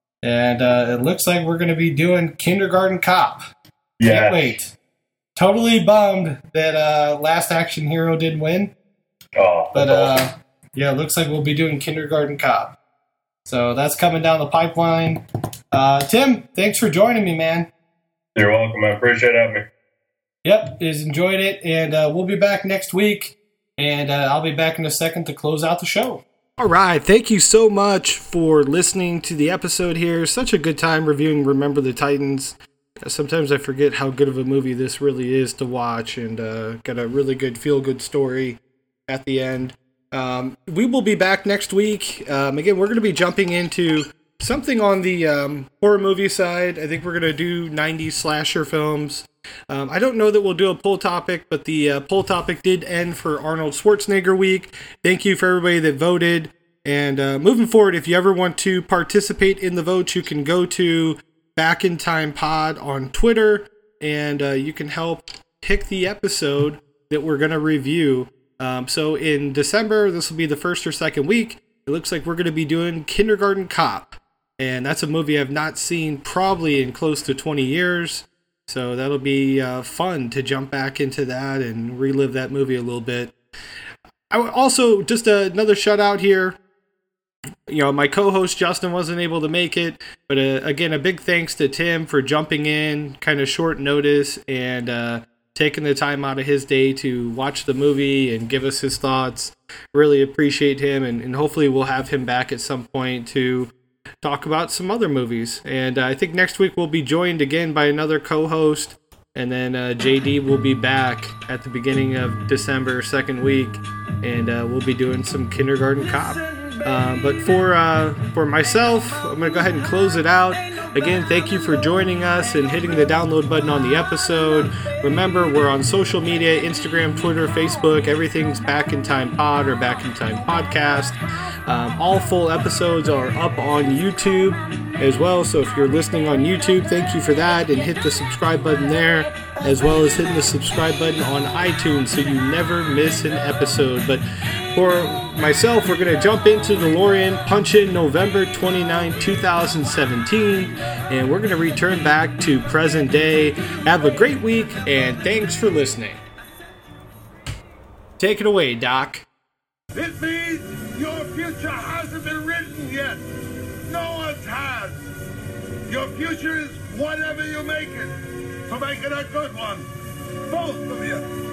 And uh, it looks like we're going to be doing Kindergarten Cop. Yeah. Can't wait. Totally bummed that uh, Last Action Hero didn't win. Oh, but awesome. uh, yeah, it looks like we'll be doing Kindergarten Cop. So that's coming down the pipeline. Uh, Tim, thanks for joining me, man. You're welcome. I appreciate having me. Yep, is enjoyed it, and uh, we'll be back next week, and uh, I'll be back in a second to close out the show. All right, thank you so much for listening to the episode here. Such a good time reviewing Remember the Titans. Sometimes I forget how good of a movie this really is to watch, and uh, got a really good feel-good story at the end. Um, we will be back next week. Um, again, we're going to be jumping into something on the um, horror movie side. I think we're going to do nineties slasher films. Um, I don't know that we'll do a poll topic, but the uh, poll topic did end for Arnold Schwarzenegger week. Thank you for everybody that voted. And uh, moving forward, if you ever want to participate in the vote, you can go to Back in Time Pod on Twitter, and uh, you can help pick the episode that we're going to review. Um, so in December, this will be the first or second week. It looks like we're going to be doing Kindergarten Cop. And that's a movie I've not seen probably in close to twenty years. So that'll be uh, fun to jump back into that and relive that movie a little bit. I would also, just another shout out here. You know, my co-host Justin wasn't able to make it, but uh, again, a big thanks to Tim for jumping in, kind of short notice, and uh, taking the time out of his day to watch the movie and give us his thoughts. Really appreciate him, and, and hopefully we'll have him back at some point to talk about some other movies. And uh, I think next week we'll be joined again by another co-host, and then uh, J D will be back at the beginning of December, second week, and uh, we'll be doing some Kindergarten Cop. Uh, but for uh, for myself, I'm going to go ahead and close it out. Again, thank you for joining us and hitting the download button on the episode. Remember, we're on social media, Instagram, Twitter, Facebook. Everything's Back in Time Pod or Back in Time Podcast. Um, all full episodes are up on YouTube as well. So if you're listening on YouTube, thank you for that. And hit the subscribe button there, as well as hitting the subscribe button on iTunes so you never miss an episode. But for myself, we're going to jump into DeLorean, punch in November twenty-ninth, twenty seventeen, and we're going to return back to present day. Have a great week, and thanks for listening. Take it away, Doc. It means your future hasn't been written yet. No one's has. Your future is whatever you make it. So make it a good one. Both of you.